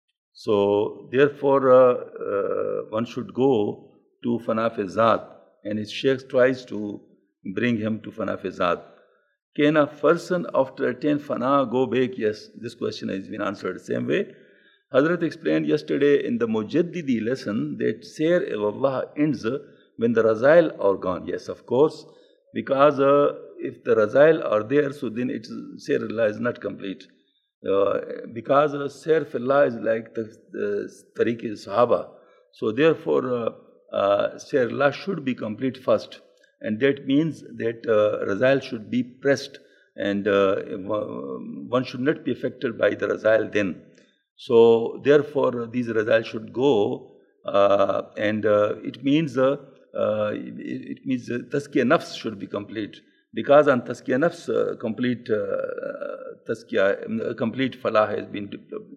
So therefore uh, uh, one should go to fana fi zat, and his sheikh tries to bring him to fana fi zat. Can a person after attain fana go back? Yes, this question has been answered the same way. Hazrat explained yesterday in the Mujaddidi lesson that Sayr ilallah ends when the razail are gone. Yes, of course, because uh, if the razail are there, so then it is, Sayr ilallah is not complete. Uh, because uh, Sayr fillah is like the, the tariq sahaba. So therefore, uh, uh, Sayr ilallah should be complete first. And that means that uh, razail should be pressed, and uh, one should not be affected by the razail then. So therefore, these razail should go, uh, and uh, it means uh, uh, it, it means uh, tazkiyah nafs should be complete, because on tazkiyah nafs uh, complete uh, tazkiyah, complete falah has been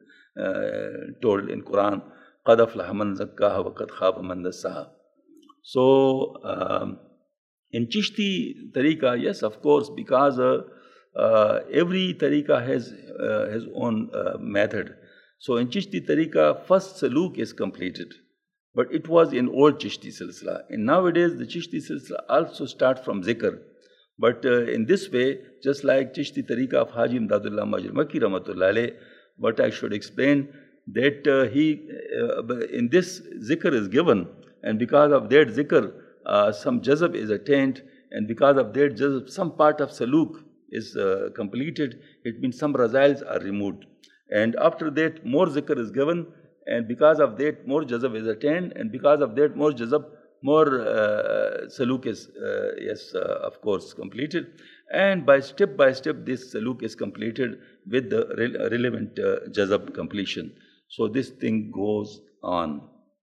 uh, told in Quran. Qad aflaha man zakkaha wa qad khaba man dassaha. So um, in Chishti tariqa, yes, of course, because uh, uh, every tariqa has uh, his own uh, method. So in Chishti tariqa, first saluk is completed. But it was in old Chishti Silsila. And nowadays the Chishti Silsila also start from zikr. But uh, in this way, just like Chishti Tariqa of Haji Imdadullah Majid Makki Rahmatullah Alayh, but I should explain that uh, he, uh, in this zikr is given, and because of that zikr, uh, some jazab is attained, and because of that jazab, some part of saluk is uh, completed. It means some razails are removed. And after that, more zikr is given, and because of that, more jazab is attained, and because of that, more jazab, more uh, saluk is, uh, yes, uh, of course, completed. And by step by step, this saluk is completed with the re relevant uh, jazab completion. So this thing goes on.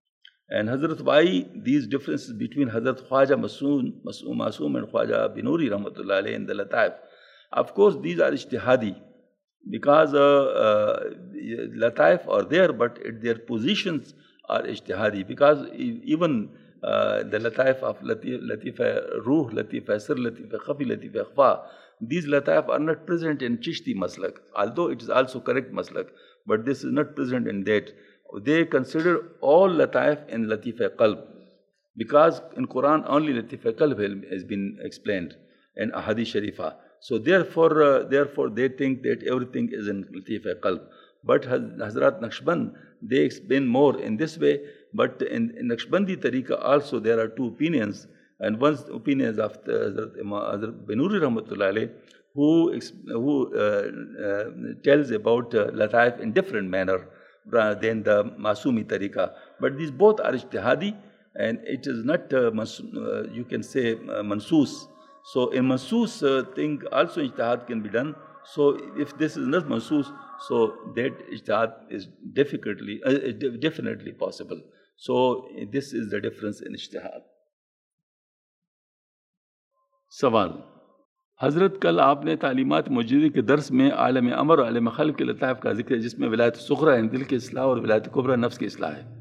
And Hazrat, why these differences between Hazrat Khwaja Masoom, Masoom and Khwaja Binuri Rahmatullah Alayh in the Lataif? Of course, these are ijtihadi, because uh, uh, Lataif are there, but their positions are ijtihadi, because even uh, the Lataif of Latif, Latifa Ruh, Latifa Sir, Latifa Khafi, Latifa Khfa, these Lataif are not present in Chishti Maslak, although it is also correct Maslak, but this is not present in that. They consider all Lataif in Latifa Qalb, because in Quran only Latifa Qalb has been explained in Ahadith Sharifah. So therefore, uh, therefore they think that everything is in Latifa Qalb. But Hazrat Naqshband, they explain more in this way. But in, in Naqshbandi Tariqa also there are two opinions. And one opinion is of the, Hazrat, Hazrat Binuri Rahmatullah Alayh, who, who uh, uh, tells about uh, Lataif in different manner than the Masumi Tariqa. But these both are ijtihadi, and it is not, uh, uh, you can say, uh, mansoos. So in mansoos uh, thing also ijtihad can be done. So if this is not mansoos, so that ijtihad is difficultly, uh, definitely possible. So this is the difference in ijtihad. سوال حضرت کل آپ نے تعلیمات موجودی کے درس میں عالم امر اور عالم خلق کے لطائف کا ذکر ہے، جس میں ولایت صغرا ہے دل کی اصلاح اور ولایت کبریٰ نفس کی اصلاح ہے.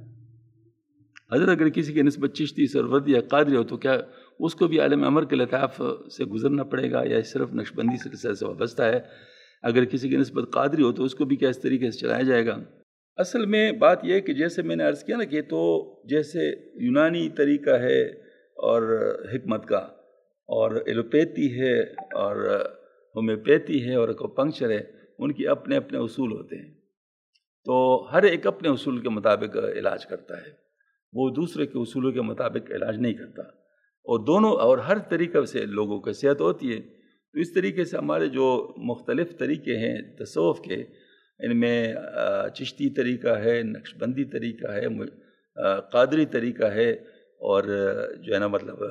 حضرت اگر کسی کی نسبت چشتی سروردی یا قادری ہو تو کیا اس کو بھی عالم امر کے لطائف سے گزرنا پڑے گا یا صرف نقشبندی سلسلے سے وابستہ ہے؟ اگر کسی کی نسبت قادری ہو تو اس کو بھی کیا اس طریقے سے چلایا جائے گا؟ اصل میں بات یہ ہے کہ جیسے میں نے عرض کیا نا کہ تو جیسے یونانی طریقہ ہے اور حکمت کا، اور ایلوپیتھی ہے اور ہومیوپیتھی ہے اور ایکوپنکچر ہے، ان کی اپنے اپنے اصول ہوتے ہیں. تو ہر ایک اپنے اصول کے مطابق علاج کرتا ہے، وہ دوسرے کے اصولوں کے مطابق علاج نہیں کرتا. اور دونوں اور ہر طریقے سے لوگوں کی صحت ہوتی ہے. تو اس طریقے سے ہمارے جو مختلف طریقے ہیں تصوف کے، ان میں چشتی طریقہ ہے، نقشبندی طریقہ ہے، قادری طریقہ ہے، اور جو ہے نا مطلب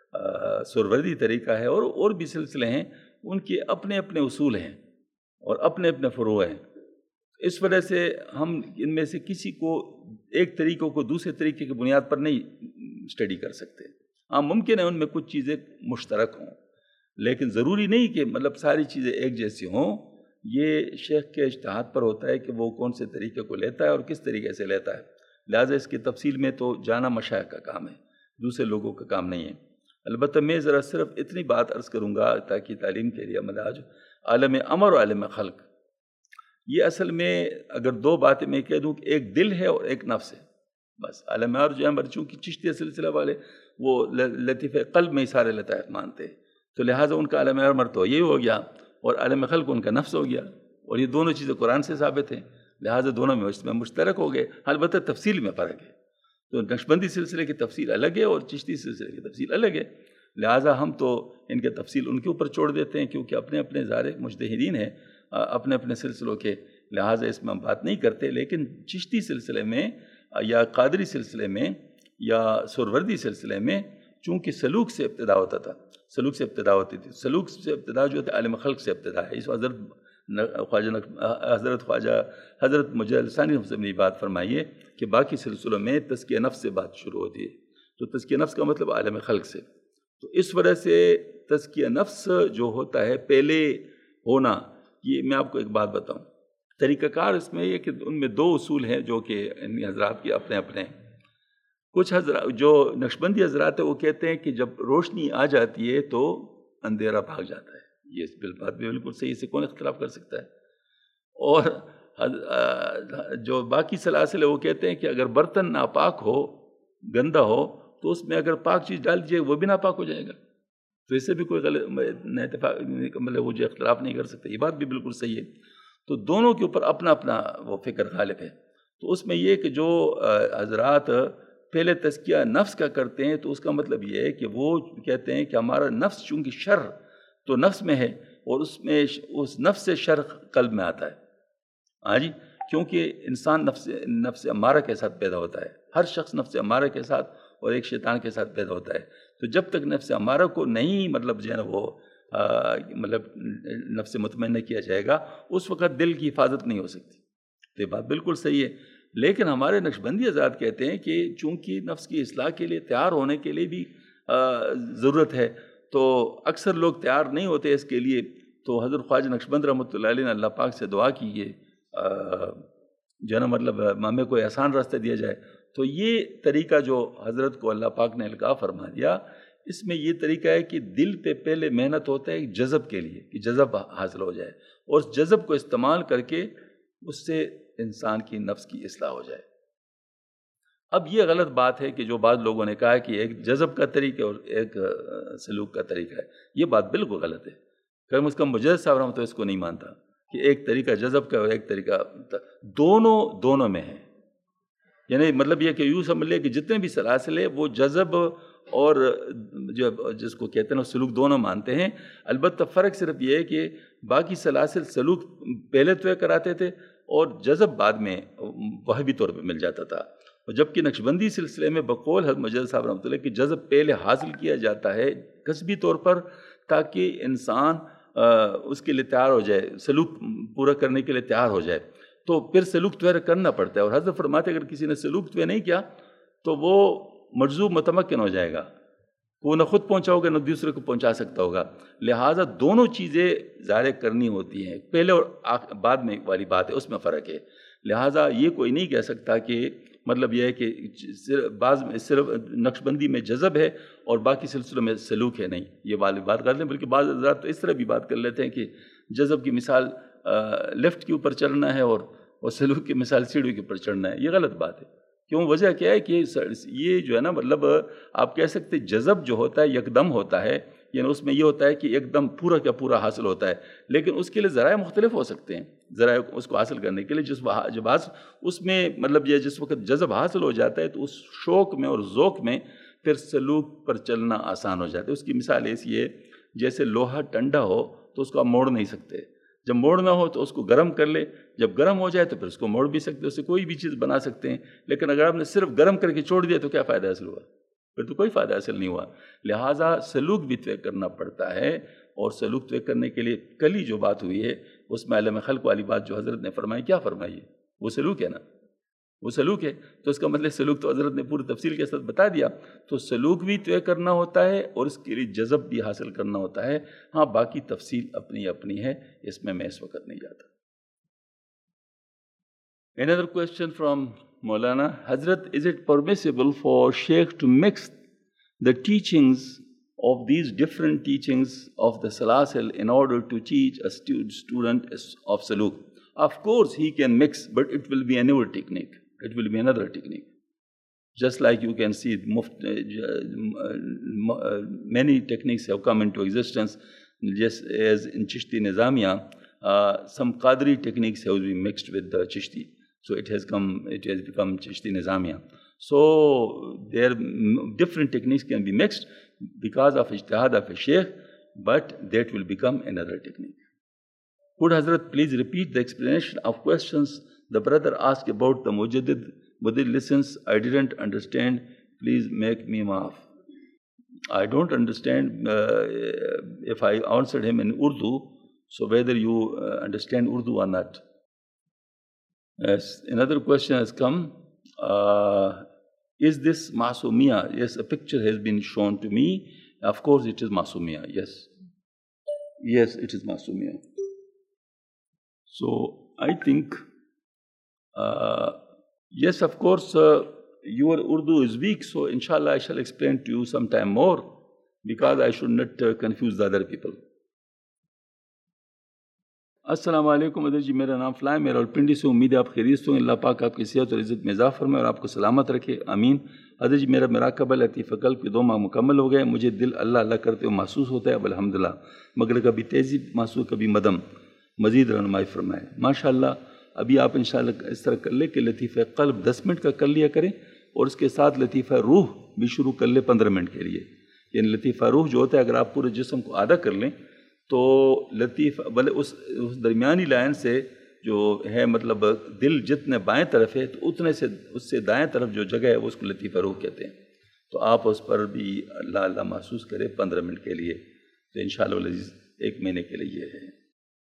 سروردی طریقہ ہے، اور اور بھی سلسلے ہیں، ان کے اپنے اپنے اصول ہیں اور اپنے اپنے فروع ہیں. اس وجہ سے ہم ان میں سے کسی کو ایک طریقوں کو دوسرے طریقے کی بنیاد پر نہیں اسٹڈی کر سکتے. ہاں ممکن ہے ان میں کچھ چیزیں مشترک ہوں، لیکن ضروری نہیں کہ مطلب ساری چیزیں ایک جیسی ہوں. یہ شیخ کے اجتہاد پر ہوتا ہے کہ وہ کون سے طریقے کو لیتا ہے اور کس طریقے سے لیتا ہے. لہٰذا اس کی تفصیل میں تو جانا مشائخ کا کام ہے، دوسرے لوگوں کا کام نہیں ہے. البتہ میں ذرا صرف اتنی بات عرض کروں گا تاکہ تعلیم کے لیے مداج عالم امر اور عالم خلق، یہ اصل میں اگر دو باتیں میں کہہ دوں کہ ایک دل ہے اور ایک نفس ہے. بس عالم امر جو ہے چونکہ چشتی سلسلہ والے وہ لطیف قلب میں ہی سارے لطائف مانتے ہیں، تو لہٰذا ان کا عالم امر تو یہی ہو گیا، اور عالم خلق ان کا نفس ہو گیا، اور یہ دونوں چیزیں قرآن سے ثابت ہیں، لہٰذا دونوں میں اس میں مشترک ہو گئے. البتہ تفصیل میں فرق ہے. تو نقشبندی سلسلے کی تفصیل الگ ہے اور چشتی سلسلے کی تفصیل الگ ہے. لہٰذا ہم تو ان کے تفصیل ان کے اوپر چھوڑ دیتے ہیں، کیونکہ اپنے اپنے ظاہر مجتہدین ہیں اپنے اپنے سلسلوں کے، لہٰذا اس میں ہم بات نہیں کرتے. لیکن چشتی سلسلے میں یا قادری سلسلے میں یا سروردی سلسلے میں چونکہ سلوک سے ابتدا ہوتا تھا، سلوک سے ابتدا ہوتی تھی، سلوک سے ابتدا جو ہے عالم خلق سے ابتدا ہے. اس حضرت خواجہ حضرت خواجہ حضرت مجدد ثانی صاحب نے بات فرمائی ہے کہ باقی سلسلوں میں تزکیہ نفس سے بات شروع ہوتی ہے. تو تزکیہ نفس کا مطلب عالم خلق سے. تو اس وجہ سے تزکیہ نفس جو ہوتا ہے پہلے ہونا، یہ میں آپ کو ایک بات بتاؤں. طریقہ کار اس میں یہ کہ ان میں دو اصول ہیں جو کہ ان حضرات کے اپنے اپنے ہیں. کچھ حضرات جو نقشبندی حضرات ہیں وہ کہتے ہیں کہ جب روشنی آ جاتی ہے تو اندھیرا بھاگ جاتا ہے. یہ اس بات بھی بالکل صحیح، سے کون اختلاف کر سکتا ہے. اور جو باقی سلاسل ہے وہ کہتے ہیں کہ اگر برتن ناپاک ہو گندا ہو تو اس میں اگر پاک چیز ڈال دیجیے وہ بھی ناپاک ہو جائے گا. تو اس سے بھی کوئی غلط اتفاق مطلب وہ جو اختلاف نہیں کر سکتے. یہ بات بھی بالکل صحیح ہے. تو دونوں کے اوپر اپنا اپنا وہ فکر غالب ہے. تو اس میں یہ کہ جو حضرات پہلے تزکیہ نفس کا کرتے ہیں تو اس کا مطلب یہ ہے کہ وہ کہتے ہیں کہ ہمارا نفس چونکہ شر تو نفس میں ہے اور اس میں اس نفس سے شر قلب میں آتا ہے. ہاں جی, کیونکہ انسان نفس نفس امارہ کے ساتھ پیدا ہوتا ہے. ہر شخص نفس امارہ کے ساتھ اور ایک شیطان کے ساتھ پیدا ہوتا ہے. تو جب تک نفس امارہ کو نہیں مطلب جو ہے نا وہ مطلب نفس مطمئنہ کیا جائے گا اس وقت دل کی حفاظت نہیں ہو سکتی. تو یہ بات بالکل صحیح ہے. لیکن ہمارے نقشبندی حضرات کہتے ہیں کہ چونکہ نفس کی اصلاح کے لیے تیار ہونے کے لیے بھی ضرورت ہے تو اکثر لوگ تیار نہیں ہوتے اس کے لیے. تو حضرت خواجہ نقشبند رحمۃ اللہ علیہ نے اللہ پاک سے دعا کی ہے جو ہے نا مطلب ہمیں کوئی آسان راستہ دیا جائے. تو یہ طریقہ جو حضرت کو اللہ پاک نے القاء فرما دیا اس میں یہ طریقہ ہے کہ دل پہ پہلے محنت ہوتا ہے جذب کے لیے کہ جذب حاصل ہو جائے اور اس جذب کو استعمال کر کے اس سے انسان کی نفس کی اصلاح ہو جائے. اب یہ غلط بات ہے کہ جو بعض لوگوں نے کہا کہ ایک جذب کا طریقہ اور ایک سلوک کا طریقہ ہے. یہ بات بالکل غلط ہے. کرم اس کا مجدد صاحب رحمۃ اللہ اس کو نہیں مانتا کہ ایک طریقہ جذب کا اور ایک طریقہ دونوں دونوں میں ہے. یعنی مطلب یہ کہ یوں سمجھ لے کہ جتنے بھی سلاسل ہیں وہ جذب اور جو جس کو کہتے ہیں سلوک دونوں مانتے ہیں. البتہ فرق صرف یہ ہے کہ باقی سلاسل سلوک پہلے طے کراتے تھے اور جذب بعد میں وہابی طور پہ مل جاتا تھا. اور جبکہ نقشبندی سلسلے میں بقول حضرت مجدد صاحب رحمۃ اللہ کہ جذب پہلے حاصل کیا جاتا ہے کسبی طور پر تاکہ انسان اس کے لیے تیار ہو جائے, سلوک پورا کرنے کے لیے تیار ہو جائے. تو پھر سلوک طے کرنا پڑتا ہے. اور حضرت فرماتے اگر کسی نے سلوک طے نہیں کیا تو وہ مجذوب متمکن ہو جائے گا. وہ نہ خود پہنچا ہوگا نہ دوسرے کو پہنچا سکتا ہوگا. لہٰذا دونوں چیزیں ظاہر کرنی ہوتی ہیں. پہلے اور بعد میں والی بات ہے اس میں فرق ہے. لہٰذا یہ کوئی نہیں کہہ سکتا کہ مطلب یہ ہے کہ بعض میں صرف نقشبندی میں جذب ہے اور باقی سلسلوں میں سلوک ہے. نہیں, یہ والی بات کرتے ہیں. بلکہ بعض حضرات تو اس طرح بھی بات کر لیتے ہیں کہ جذب کی مثال لیفٹ کے اوپر چلنا ہے اور اور سلوک کی مثال سیڑھی کے اوپر چڑھنا ہے. یہ غلط بات ہے. کیوں؟ وجہ کیا ہے کہ یہ جو ہے نا مطلب آپ کہہ سکتے جذب جو ہوتا ہے یکدم ہوتا ہے. یعنی اس میں یہ ہوتا ہے کہ ایک دم پورا کا پورا حاصل ہوتا ہے. لیکن اس کے لیے ذرائع مختلف ہو سکتے ہیں. ذرائع اس کو حاصل کرنے کے لیے جس جب اس میں مطلب یہ جس وقت جذب حاصل ہو جاتا ہے تو اس شوق میں اور ذوق میں پھر سلوک پر چلنا آسان ہو جاتا ہے. اس کی مثال ایسی ہے جیسے لوہا ٹھنڈا ہو تو اس کو آپ موڑ نہیں سکتے. جب موڑنا ہو تو اس کو گرم کر لے, جب گرم ہو جائے تو پھر اس کو موڑ بھی سکتے, اس سے کوئی بھی چیز بنا سکتے ہیں. لیکن اگر آپ نے صرف گرم کر کے چھوڑ دیا تو کیا فائدہ حاصل ہوا؟ پھر تو کوئی فائدہ حاصل نہیں ہوا. لہٰذا سلوک بھی طے کرنا پڑتا ہے. اور سلوک طے کرنے کے لیے کل ہی جو بات ہوئی ہے اس میں علم خلق والی بات جو حضرت نے فرمائی, کیا فرمائی ہے؟ وہ سلوک ہے نا, وہ سلوک ہے. تو اس کا مطلب سلوک تو حضرت نے پوری تفصیل کے ساتھ بتا دیا. تو سلوک بھی طے کرنا ہوتا ہے اور اس کے لیے جذب بھی حاصل کرنا ہوتا ہے. ہاں باقی تفصیل اپنی اپنی ہے, اس میں میں اس وقت نہیں جاتا. Another question from Maulana. Hazrat, is it permissible for Sheikh to mix the teachings of these different teachings of the Salasil in order to teach a stu- student of Saluk? Of course he can mix, but it will be another technique. It will be another technique. Just like you can see muft, uh, uh, many techniques have come into existence, just as in Chishti Nizamiya, uh, some Qadri techniques have been mixed with the Chishti. So it has come, it has become Chishti Nizamiya. So there different techniques can be mixed because of ijtihad of a sheikh, but that will become another technique. Could Hazrat please repeat the explanation of questions the brother asked about the Mujaddid Mujaddid listens? I didn't understand. Please make me maaf. I don't understand uh, if I answered him in Urdu, so whether you uh, understand Urdu or not. Yes, another question has come. Uh, is this Masumiya? Yes, a picture has been shown to me. Of course, it is Masumiya. Yes. Yes, it is Masumiya. So, I think, uh, yes, of course, uh, your Urdu is weak, so inshallah I shall explain to you sometime more because I should not uh, confuse the other people. السلام علیکم حضرت جی، میرا نام فلاں ہے، میرا پنڈی سے، امید ہے آپ خیریت سے ہوں، اللہ پاک آپ کی صحت اور عزت میں اضافہ فرمائے اور آپ کو سلامت رکھے، آمین۔ حضرت جی، میرا مراقبہ لطیفہ قلب کے دو ماہ مکمل ہو گئے، مجھے دل اللہ اللہ کرتے ہوئے محسوس ہوتا ہے، اب الحمدللہ، مگر کبھی تیزی محسوس، کبھی مدم، مزید رہنمائی فرمائے۔ ماشاء اللہ، ابھی آپ انشاءاللہ اس طرح کر لیں کہ لطیفہ قلب دس منٹ کا کر لیا کریں، اور اس کے ساتھ لطیفہ روح بھی شروع کر لیں پندرہ منٹ کے لیے۔ یعنی لطیفہ روح جو ہوتا ہے، اگر آپ پورے جسم کو آدھا کر لیں تو لطیفہ بھلے اس اس درمیانی لائن سے جو ہے، مطلب دل جتنے بائیں طرف ہے تو اتنے سے اس سے دائیں طرف جو جگہ ہے وہ اس کو لطیفہ روح کہتے ہیں۔ تو آپ اس پر بھی اللہ اللہ محسوس کریں پندرہ منٹ کے لیے، تو انشاءاللہ العزیز ایک مہینے کے لیے یہ ہے۔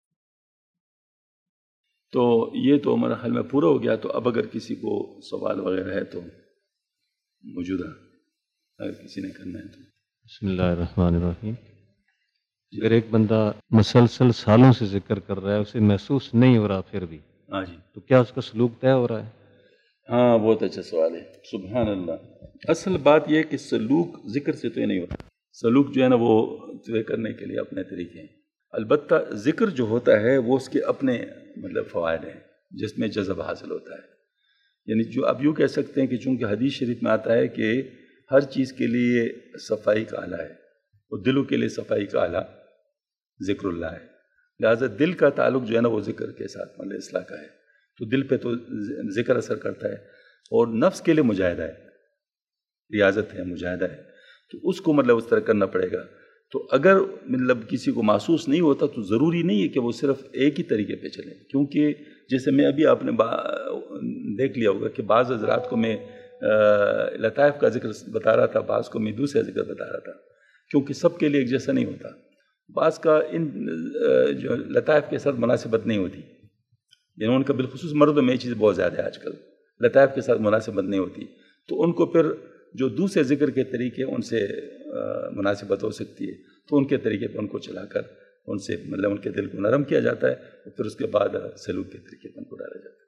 تو یہ تو ہمارا حل میں پورا ہو گیا۔ تو اب اگر کسی کو سوال وغیرہ ہے تو موجودہ، اگر کسی نے کرنا ہے تو۔ بسم اللہ الرحمن الرحیم۔ اگر ایک بندہ مسلسل سالوں سے ذکر کر رہا ہے، اسے محسوس نہیں ہو رہا پھر بھی، ہاں جی، تو کیا اس کا سلوک طے ہو رہا ہے؟ ہاں بہت اچھا سوال ہے، سبحان اللہ۔ اصل بات یہ ہے کہ سلوک ذکر سے تو یہ نہیں ہوتا، سلوک جو ہے نا وہ طے کرنے کے لیے اپنے طریقے ہیں۔ البتہ ذکر جو ہوتا ہے وہ اس کے اپنے مطلب فوائد ہیں جس میں جذب حاصل ہوتا ہے۔ یعنی جو آپ یوں کہہ سکتے ہیں کہ چونکہ حدیث شریف میں آتا ہے کہ ہر چیز کے لیے صفائی کا آلہ ہے، اور دلوں کے لیے صفائی کا آلہ ذکر اللہ ہے، لہٰذا دل کا تعلق جو ہے نا وہ ذکر کے ساتھ مطلب اصلاح کا ہے، تو دل پہ تو ذکر اثر کرتا ہے، اور نفس کے لیے مجاہدہ ہے، ریاضت ہے، مجاہدہ ہے، تو اس کو مطلب اس طرح کرنا پڑے گا۔ تو اگر مطلب کسی کو محسوس نہیں ہوتا تو ضروری نہیں ہے کہ وہ صرف ایک ہی طریقے پہ چلے، کیونکہ جیسے میں ابھی آپ نے دیکھ لیا ہوگا کہ بعض حضرات کو میں لطائف کا ذکر بتا رہا تھا، بعض کو میں دوسرا ذکر بتا رہا تھا، کیونکہ سب کے لیے ایک جیسا نہیں ہوتا، بعض کا ان جو لطائف کے ساتھ مناسبت نہیں ہوتی، یعنی ان کا بالخصوص مردوں میں یہ چیز بہت زیادہ ہے آج کل، لطائف کے ساتھ مناسبت نہیں ہوتی، تو ان کو پھر جو دوسرے ذکر کے طریقے ان سے مناسبت ہو سکتی ہے، تو ان کے طریقے پر ان کو چلا کر ان سے مطلب ان کے دل کو نرم کیا جاتا ہے، اور پھر اس کے بعد سلوک کے طریقے پر ان کو ڈالا جاتا ہے۔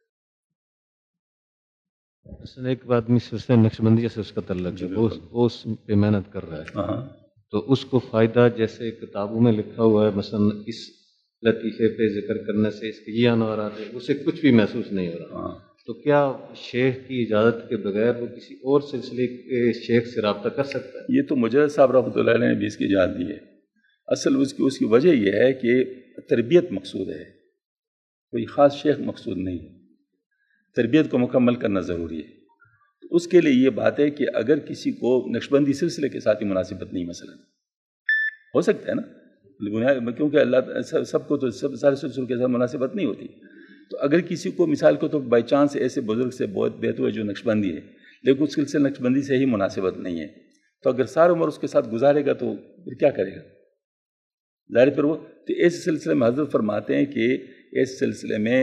مثلا ایک آدمی سلسلہ نقشبندیہ سے اس کا تعلق ہے، وہ وہ اس پہ محنت کر رہا ہے، ہاں، تو اس کو فائدہ جیسے کتابوں میں لکھا ہوا ہے، مثلا اس لطیفے پہ ذکر کرنے سے اس کے یہ انوارات ہیں، اسے کچھ بھی محسوس نہیں ہو رہا، ہاں، تو کیا شیخ کی اجازت کے بغیر وہ کسی اور سلسلے کے شیخ سے رابطہ کر سکتا ہے؟ یہ تو مجرد صاحب رحمۃ اللہ علیہ نے بھی اس کی اجازت دی ہے۔ اصل اس کی اس کی وجہ یہ ہے کہ تربیت مقصود ہے، کوئی خاص شیخ مقصود نہیں، تربیت کو مکمل کرنا ضروری ہے۔ تو اس کے لیے یہ بات ہے کہ اگر کسی کو نقشبندی سلسلے کے ساتھ ہی مناسبت نہیں، مثلا ہو سکتا ہے نا، بنیاد کیونکہ اللہ سب کو تو سب سارے سلسلوں کے ساتھ مناسبت نہیں ہوتی، تو اگر کسی کو مثال کو تو بائی چانس ایسے بزرگ سے بہت بیت ہوئے جو نقشبندی ہے، لیکن اس سلسلے نقشبندی سے ہی مناسبت نہیں ہے، تو اگر ساری عمر اس کے ساتھ گزارے گا تو پھر کیا کرے گا؟ ظاہر پھر وہ تو اس سلسلے میں حضرت فرماتے ہیں کہ اس سلسلے میں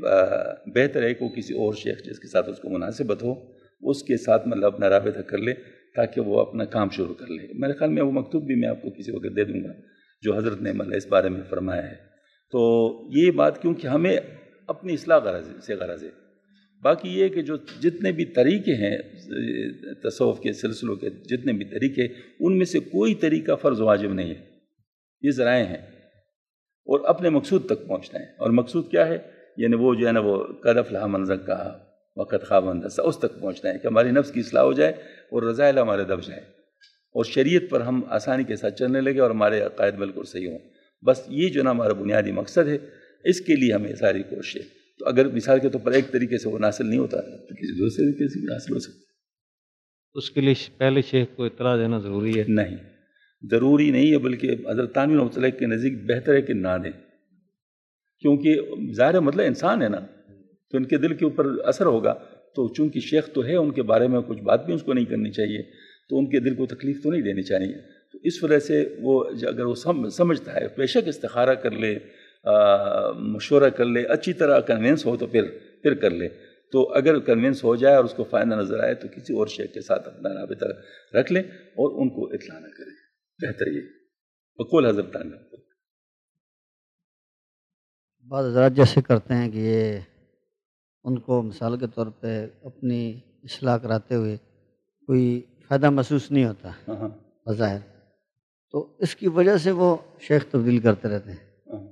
بہتر ہے کہ وہ کسی اور شیخ جس کے ساتھ اس کو مناسبت ہو اس کے ساتھ مطلب اپنا رابطہ کر لے، تاکہ وہ اپنا کام شروع کر لے۔ میرے خیال میں وہ مکتوب بھی میں آپ کو کسی وقت دے دوں گا جو حضرت نے مطلب اس بارے میں فرمایا ہے۔ تو یہ بات کیونکہ ہمیں اپنی اصلاح غرض سے غرض ہے، باقی یہ کہ جو جتنے بھی طریقے ہیں تصوف کے سلسلوں کے جتنے بھی طریقے، ان میں سے کوئی طریقہ فرض واجب نہیں ہے، یہ ذرائع ہیں، اور اپنے مقصود تک پہنچنا ہے۔ اور مقصود کیا ہے؟ یعنی وہ جو ہے نا وہ قد افلح من زکاہا وقد خاب من دساہا، اس تک پہنچنا ہے کہ ہماری نفس کی اصلاح ہو جائے اور رذائل ہمارے دب جائیں، اور شریعت پر ہم آسانی کے ساتھ چلنے لگے اور ہمارے عقائد بالکل صحیح ہوں۔ بس یہ جو نا ہمارا بنیادی مقصد ہے، اس کے لیے ہمیں ساری کوشش ہے۔ تو اگر مثال کے طور پر ایک طریقے سے وہ حاصل نہیں ہوتا تو کسی دوسرے طریقے سے بھی حاصل ہو سکتا ہے۔ اس کے لیے پہلے شیخ کو اطلاع دینا ضروری ہے؟ نہیں، ضروری نہیں ہے، بلکہ حضرت تانوی رحمۃ اللہ کے نزدیک بہتر ہے کہ نہ دیں، کیونکہ ظاہر مطلب انسان ہے نا، تو ان کے دل کے اوپر اثر ہوگا، تو چونکہ شیخ تو ہے، ان کے بارے میں کچھ بات بھی اس کو نہیں کرنی چاہیے، تو ان کے دل کو تکلیف تو نہیں دینی چاہیے، تو اس وجہ سے وہ اگر وہ سمجھتا ہے، بے شک استخارہ کر لے، مشورہ کر لے، اچھی طرح کنونس ہو تو پھر پھر کر لے، تو اگر کنونس ہو جائے اور اس کو فائدہ نظر آئے تو کسی اور شیخ کے ساتھ اپنا رابطہ رکھ لیں اور ان کو اطلاع نہ کریں، بہتر یہ بقول حضرت تعالیٰ۔ بعض حضرات جیسے کرتے ہیں کہ یہ ان کو مثال کے طور پہ اپنی اصلاح کراتے ہوئے کوئی فائدہ محسوس نہیں ہوتا ہاں ہاں بظاہر، تو اس کی وجہ سے وہ شیخ تبدیل کرتے رہتے ہیں۔ ہاں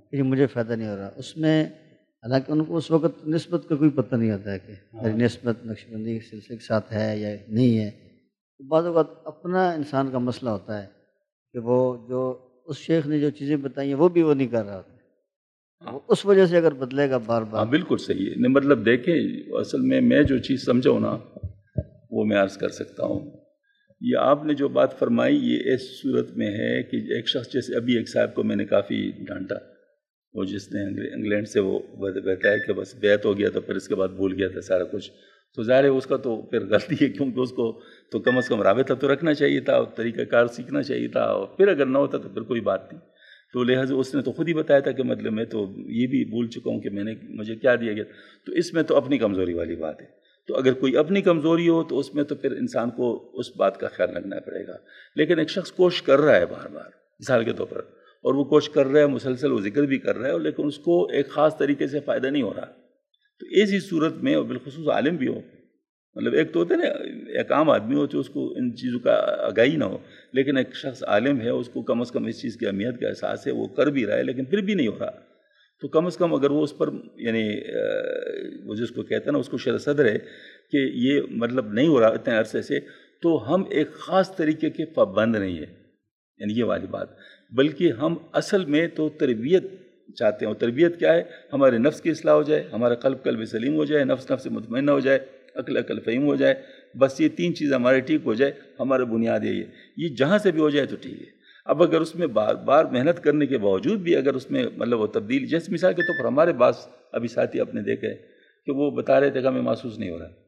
کہ یہ مجھے فائدہ نہیں ہو رہا، اس میں حالانکہ ان کو اس وقت نسبت کا کوئی پتہ نہیں ہوتا ہے کہ میری نسبت نقشبندی کے سلسلے کے ساتھ ہے یا نہیں ہے. بعض اوقات اپنا انسان کا مسئلہ ہوتا ہے کہ وہ جو اس شیخ نے جو چیزیں بتائی ہیں وہ بھی وہ نہیں کر رہا ہوتا، وہ اس وجہ سے اگر بدلے گا بار ہاں بار. بالکل صحیح ہے. نہیں مطلب دیکھیں اصل میں میں جو چیز سمجھا ہوں نا وہ میں عرض کر سکتا ہوں. یہ آپ نے جو بات فرمائی یہ اس صورت میں ہے کہ ایک شخص جیسے ابھی ایک صاحب کو میں نے کافی ڈانٹا، وہ جس نے انگلینڈ سے وہ بتایا کہ بس بیعت ہو گیا تو پھر اس کے بعد بھول گیا تھا سارا کچھ. تو ظاہر ہے اس کا تو پھر غلطی ہے، کیونکہ اس کو تو کم از کم رابطہ تو رکھنا چاہیے تھا، طریقہ کار سیکھنا چاہیے تھا، اور پھر اگر نہ ہوتا تو پھر کوئی بات نہیں. تو لہٰذا اس نے تو خود ہی بتایا تھا کہ مطلب میں تو یہ بھی بھول چکا ہوں کہ میں نے مجھے کیا دیا گیا. تو اس میں تو اپنی کمزوری والی بات ہے. تو اگر کوئی اپنی کمزوری ہو تو اس میں تو پھر انسان کو اس بات کا خیال رکھنا پڑے گا. لیکن ایک شخص کوشش کر رہا ہے بار بار مثال کے طور پر، اور وہ کوشش کر رہا ہے مسلسل وہ ذکر بھی کر رہا ہے، اور لیکن اس کو ایک خاص طریقے سے فائدہ نہیں ہو رہا، تو ایسی صورت میں اور بالخصوص عالم بھی ہو، مطلب ایک تو ہوتا ہے نا ایک عام آدمی ہو تو اس کو ان چیزوں کا آگاہی نہ ہو، لیکن ایک شخص عالم ہے اس کو کم از کم اس چیز کی اہمیت کا احساس ہے، وہ کر بھی رہا ہے لیکن پھر بھی نہیں ہو رہا. تو کم از کم اگر وہ اس پر یعنی وہ جس کو کہتے ہیں نا اس کو شرح صدر ہے کہ یہ مطلب نہیں ہو رہا اتنے عرصے سے، تو ہم ایک خاص طریقے کے پابند نہیں ہیں، یعنی یہ والی بات، بلکہ ہم اصل میں تو تربیت چاہتے ہیں. اور تربیت کیا ہے؟ ہمارے نفس کی اصلاح ہو جائے، ہمارا قلب قلب سلیم ہو جائے، نفس نفس مطمئنہ ہو جائے، عقل عقل فہیم ہو جائے. بس یہ تین چیز ہمارے ٹھیک ہو جائے، ہمارا بنیاد یہی ہے. یہ جہاں سے بھی ہو جائے تو ٹھیک ہے. اب اگر اس میں بار بار محنت کرنے کے باوجود بھی اگر اس میں مطلب وہ تبدیل، جیسے مثال کے طور پر ہمارے بعض ابھی ساتھی آپ نے دیکھے کہ وہ بتا رہے تھے کہ ہمیں محسوس نہیں ہو رہا،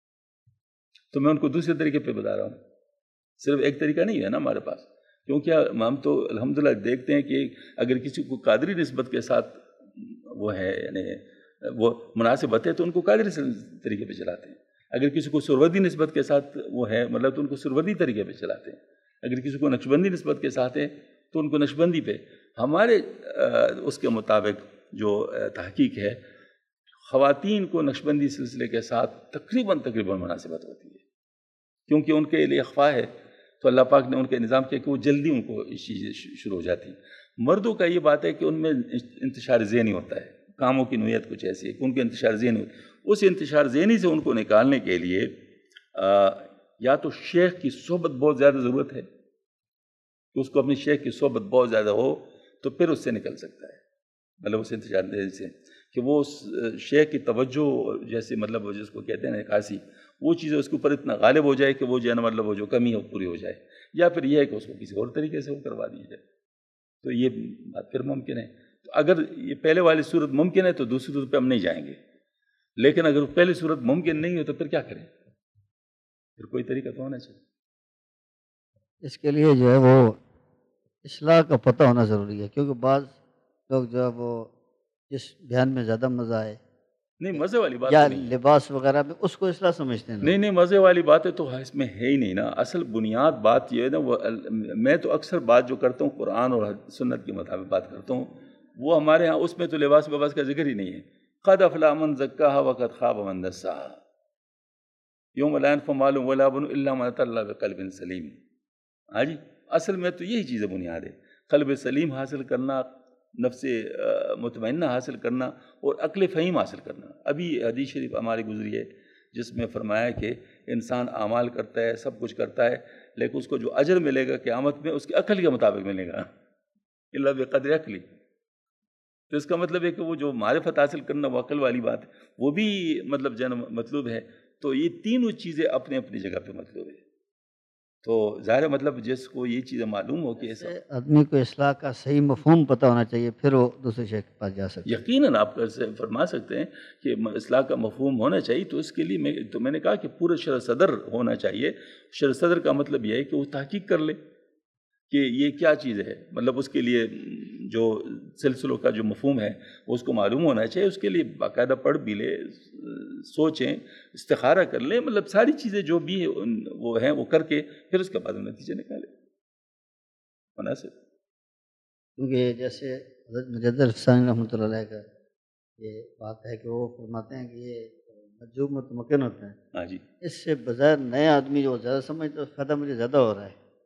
تو میں ان کو دوسرے طریقے پہ بتا رہا ہوں. صرف ایک طریقہ نہیں ہے نا ہمارے پاس، کیونکہ ہم تو الحمدللہ دیکھتے ہیں کہ اگر کسی کو قادری نسبت کے ساتھ وہ ہے یعنی وہ مناسبت ہے تو ان کو قادری طریقے پہ چلاتے ہیں. اگر کسی کو سروردی نسبت کے ساتھ وہ ہے مطلب تو ان کو سروردی طریقے پہ چلاتے ہیں. اگر کسی کو نقشبندی نسبت کے ساتھ ہے تو ان کو نقشبندی پہ. ہمارے اس کے مطابق جو تحقیق ہے، خواتین کو نقشبندی سلسلے کے ساتھ تقریباً تقریباً مناسبت ہوتی ہے، کیونکہ ان کے لیے اخفا ہے تو اللہ پاک نے ان کے نظام کیا کہ وہ جلدی ان کو اس چیزیں شروع ہو جاتی ہیں. مردوں کا یہ بات ہے کہ ان میں انتشار ذہنی ہوتا ہے، کاموں کی نوعیت کچھ ایسی ہے کہ ان کے انتشار ذہنی ہوتا ہے. اس انتشار ذہنی سے ان کو نکالنے کے لیے یا تو شیخ کی صحبت بہت زیادہ ضرورت ہے کہ اس کو اپنی شیخ کی صحبت بہت زیادہ ہو تو پھر اس سے نکل سکتا ہے، مطلب اس انتشار ذہنی سے کہ وہ شیخ کی توجہ جیسے مطلب جس کو کہتے ہیں خاصی وہ چیزیں اس کے اوپر اتنا غالب ہو جائے کہ وہ جو ہے نا مطلب وہ جو کمی ہے وہ پوری ہو جائے، یا پھر یہ ہے کہ اس کو کسی اور طریقے سے وہ کروا دی جائے. تو یہ بات پھر ممکن ہے. تو اگر یہ پہلے والی صورت ممکن ہے تو دوسری صورت پہ ہم نہیں جائیں گے، لیکن اگر پہلی صورت ممکن نہیں ہے تو پھر کیا کریں؟ پھر کوئی طریقہ تو ہونا چاہیے. اس کے لیے جو ہے وہ اصلاح کا پتہ ہونا ضروری ہے، کیونکہ بعض لوگ جو ہے وہ جس بیان میں زیادہ مزہ آئے نہیں مزے والی بات یا نہیں ہے. لباس وغیرہ میں اس کو اصلاح سمجھتے ہیں. نہیں نہیں مزے والی باتیں تو اس میں ہے ہی نہیں نا. اصل بنیاد بات یہ ہے نا، وہ میں تو اکثر بات جو کرتا ہوں قرآن اور سنت کے مطابق بات کرتا ہوں، وہ ہمارے ہاں اس میں تو لباس وباس کا ذکر ہی نہیں ہے. قد افلح من زکاها وقد خاب من دساها یوم لا ينفع مال ولا بنون الا من اتى الله بقلب سلیم. ہاں جی، اصل میں تو یہی چیز بنیاد ہے، قلب سلیم حاصل کرنا، نفس مطمئنہ حاصل کرنا اور عقل فہیم حاصل کرنا. ابھی حدیث شریف ہماری گزری ہے جس میں فرمایا کہ انسان اعمال کرتا ہے، سب کچھ کرتا ہے، لیکن اس کو جو اجر ملے گا قیامت میں اس کی عقل کے مطابق ملے گا، الا بقدر عقلی. تو اس کا مطلب ہے کہ وہ جو معرفت حاصل کرنا وہ عقل والی بات ہے، وہ بھی مطلب جو مطلوب ہے. تو یہ تینوں چیزیں اپنے اپنی جگہ پہ مطلوب ہے. تو ظاہر مطلب جس کو یہ چیزیں معلوم ہو کہ ایسا آدمی کو اصلاح کا صحیح مفہوم پتہ ہونا چاہیے، پھر وہ دوسرے شیخ کے پاس جا سکتے ہیں. یقیناً آپ فرما سکتے ہیں کہ اصلاح کا مفہوم ہونا چاہیے. تو اس کے لیے میں تو میں نے کہا کہ پورا شرح صدر ہونا چاہیے. شرح صدر کا مطلب یہ ہے کہ وہ تحقیق کر لے کہ یہ کیا چیز ہے، مطلب اس کے لیے جو سلسلوں کا جو مفہوم ہے وہ اس کو معلوم ہونا چاہیے. اس کے لیے باقاعدہ پڑھ بھی لے، سوچیں، استخارہ کر لیں، مطلب ساری چیزیں جو بھی وہ ہیں وہ کر کے پھر اس کے بعد نتیجے نکالے مناسب. کیونکہ جیسے حضرت مجدد الفسانی رحمۃ اللہ علیہ کا یہ بات ہے کہ وہ فرماتے ہیں کہ یہ مجذوب متمکن ہوتا ہے. ہاں جی، اس سے بظاہر نئے آدمی جو زیادہ سمجھتا ہے فائدہ مجھے زیادہ ہو رہا ہے،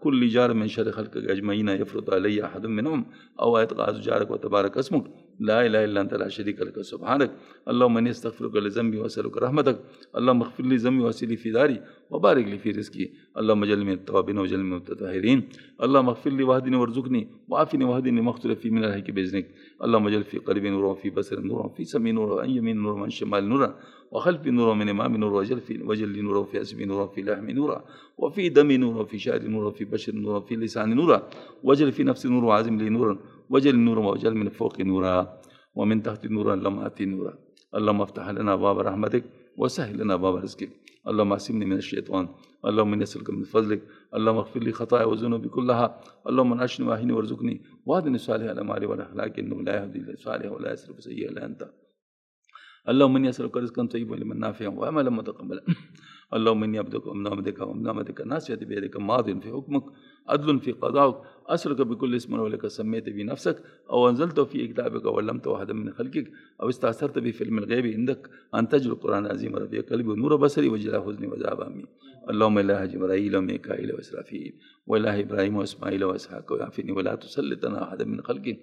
كل جار من شر خلقك أجمعين يفرط علي أحد منهم أو يتقاعد جارك وتبارك اسمك لا إله إلا أنت لا شريك لك سبحانك اللهم إني أستغفرك لذنبي وأسألك رحمتك اللهم اغفر لي ذنبي وأسل لي في داري وبارك لي في رزقي اللهم اجعلني من التوابين واجعلني من المتطهرين اللهم اغفر لي واهدني وارزقني وعافني واهدني ما اختلف فيه من الحق بإذنك اللهم اجعل في قلبي نورا وفي بصر نورا وفي سمعي نورا وعن يمين نورا وعن شمال نورا وخلفي نورا من امامي نورا واجعل في وجل لي نورا وفي اسمي نورا وفي لحمي نورا وفي دمي نورا وفي شعري نورا وفي بشر نورا وفي لساني نورا واجعل في نفسي نورا وعزم لي نورا واجعل نورا واجعل من فوق نورا ومن تحت نورا اللهم آتي نورا اللهم افتح لنا باب رحمتك وسهل لنا باب رزقك اللهم اعصمني من الشيطان اللهم اني اسالك من فضلك اللهم اغفر لي خطايا وذنوبي كلها اللهم انعشني واهني وارزقني واهدني صالح الاعمال والاخلاق انه لا يهدي الا صالح ولا يصرف سيئا الا انت اللهم اني اسالك رزقا طيبا لمن نافعا وعملا متقبلا اللهم اني عبدك ومن عبدك ومن عبدك ناصيتي بيدك ماض في حكمك عدل في قضاءك اسالك بكل اسم ولك سميت به نفسك او انزلته في كتابك او علمته احدا من خلقك او استاثرت به في علم الغيب عندك ان تجعل القران العظيم ربيع قلبي ونور بصري وجلاء حزني وذهاب همي اللهم اله جبرائيل وميكائيل واسرافيل واله ابراهيم واسماعيل واسحاق ويعافني ولا تسلطنا احدا من خلقك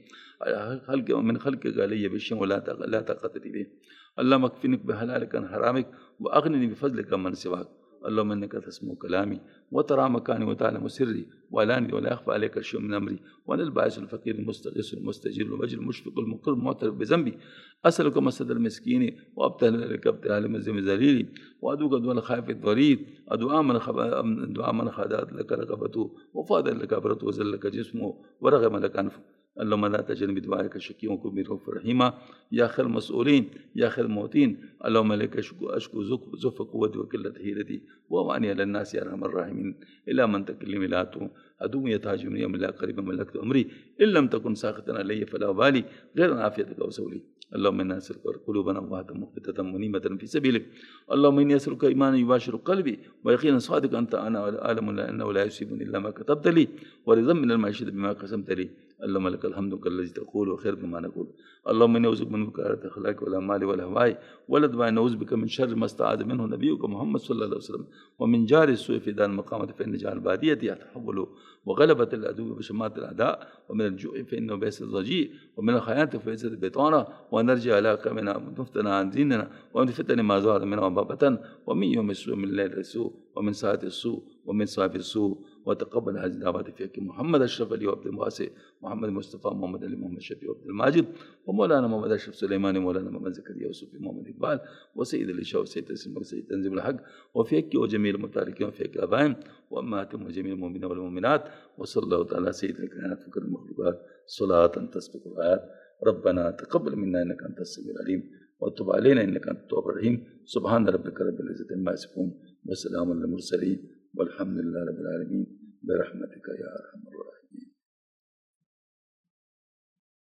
خلق من خلقك علي بشيء ولا لا طاقه لي به اللهم اكفنك بحلالك عن حرامك واغنني بفضلك من سواك اللهم انك تسمع كلامي وترى مكاني وتعلم سري والاني ولا يخفى عليك شيء من امري وانا البائس الفقير المستغيث المستجير الوجل المشفق المقر المعترف بذنبي اسالك مسد المسكين وابتهل لك ابتهال مزم ذليلي وادعوك دون خائف الضرير ادعاء من دعاء من خادت لك رقبته وفاد لك ابرته وزل لك جسمه ورغم لك انفه اللهم لا تجعل بدعائك شقيا وكن برؤوف رحيما يا خير المسؤولين يا خير الموتين اللهم لك اشكو اشكو زف قوتي وقله هيرتي وواني على الناس يا ارحم الراحمين الى من تكلم لاته عدو يتهاجمني من لا قريبا ملكت امري ان لم تكن ساخطا علي فلا بالي غير عافيتك وسولي اللهم انا نسالك قلوبنا واهدا مخبتة منيبة في سبيلك اللهم اني اسالك ايمانا يباشر قلبي ويقينا صادقا انت انا اعلم انه لا يصيبني الا ما كتبت لي ورضا من المعيشه بما قسمت لي اللهم لك الحمد كالذي تقول وخير مما نقول اللهم اني اعوذ بك من مكارهة الاخلاق والاعمال والاهواء والادواء نعوذ بك من شر ما استعاذ منه نبيك محمد صلى الله عليه وسلم ومن جار السوء في دار المقامة فان جار البادية يتحول وغلبة العدو بشمات الاعداء ومن الجوع فانه بئس الضجيع ومن الخيانة فبئس البطانة ونرجع على قومنا نفتنا عن ديننا ومن فتن ما ظهر منها وبابة ومن يوم السوء من الليل السوء ومن ساعة السوء ومن صاحب السوء وتقبل هذه الدعوات فيك محمد اشرف علي وعبد المواسي محمد مصطفى محمد علي محمد شفيع عبد الماجد ومولانا محمد اشرف سليماني مولانا محمد زكريا يوسف محمد اقبال وسيد الاشاء وسيد تسليم وسيد تنزيل الحق وفيك وجميع المتاركين وفيك ابائهم وامهاتهم وجميع المؤمنين والمؤمنات وصلى الله تعالى على سيدنا الكائنات وكل المخلوقات صلاة تسبق الآيات ربنا تقبل منا انك انت السميع العليم وتب علينا انك انت التواب الرحيم سبحان ربك رب العزة عما يصفون وسلام على المرسلين والحمد لله رب العالمين برحمتك يا ارحم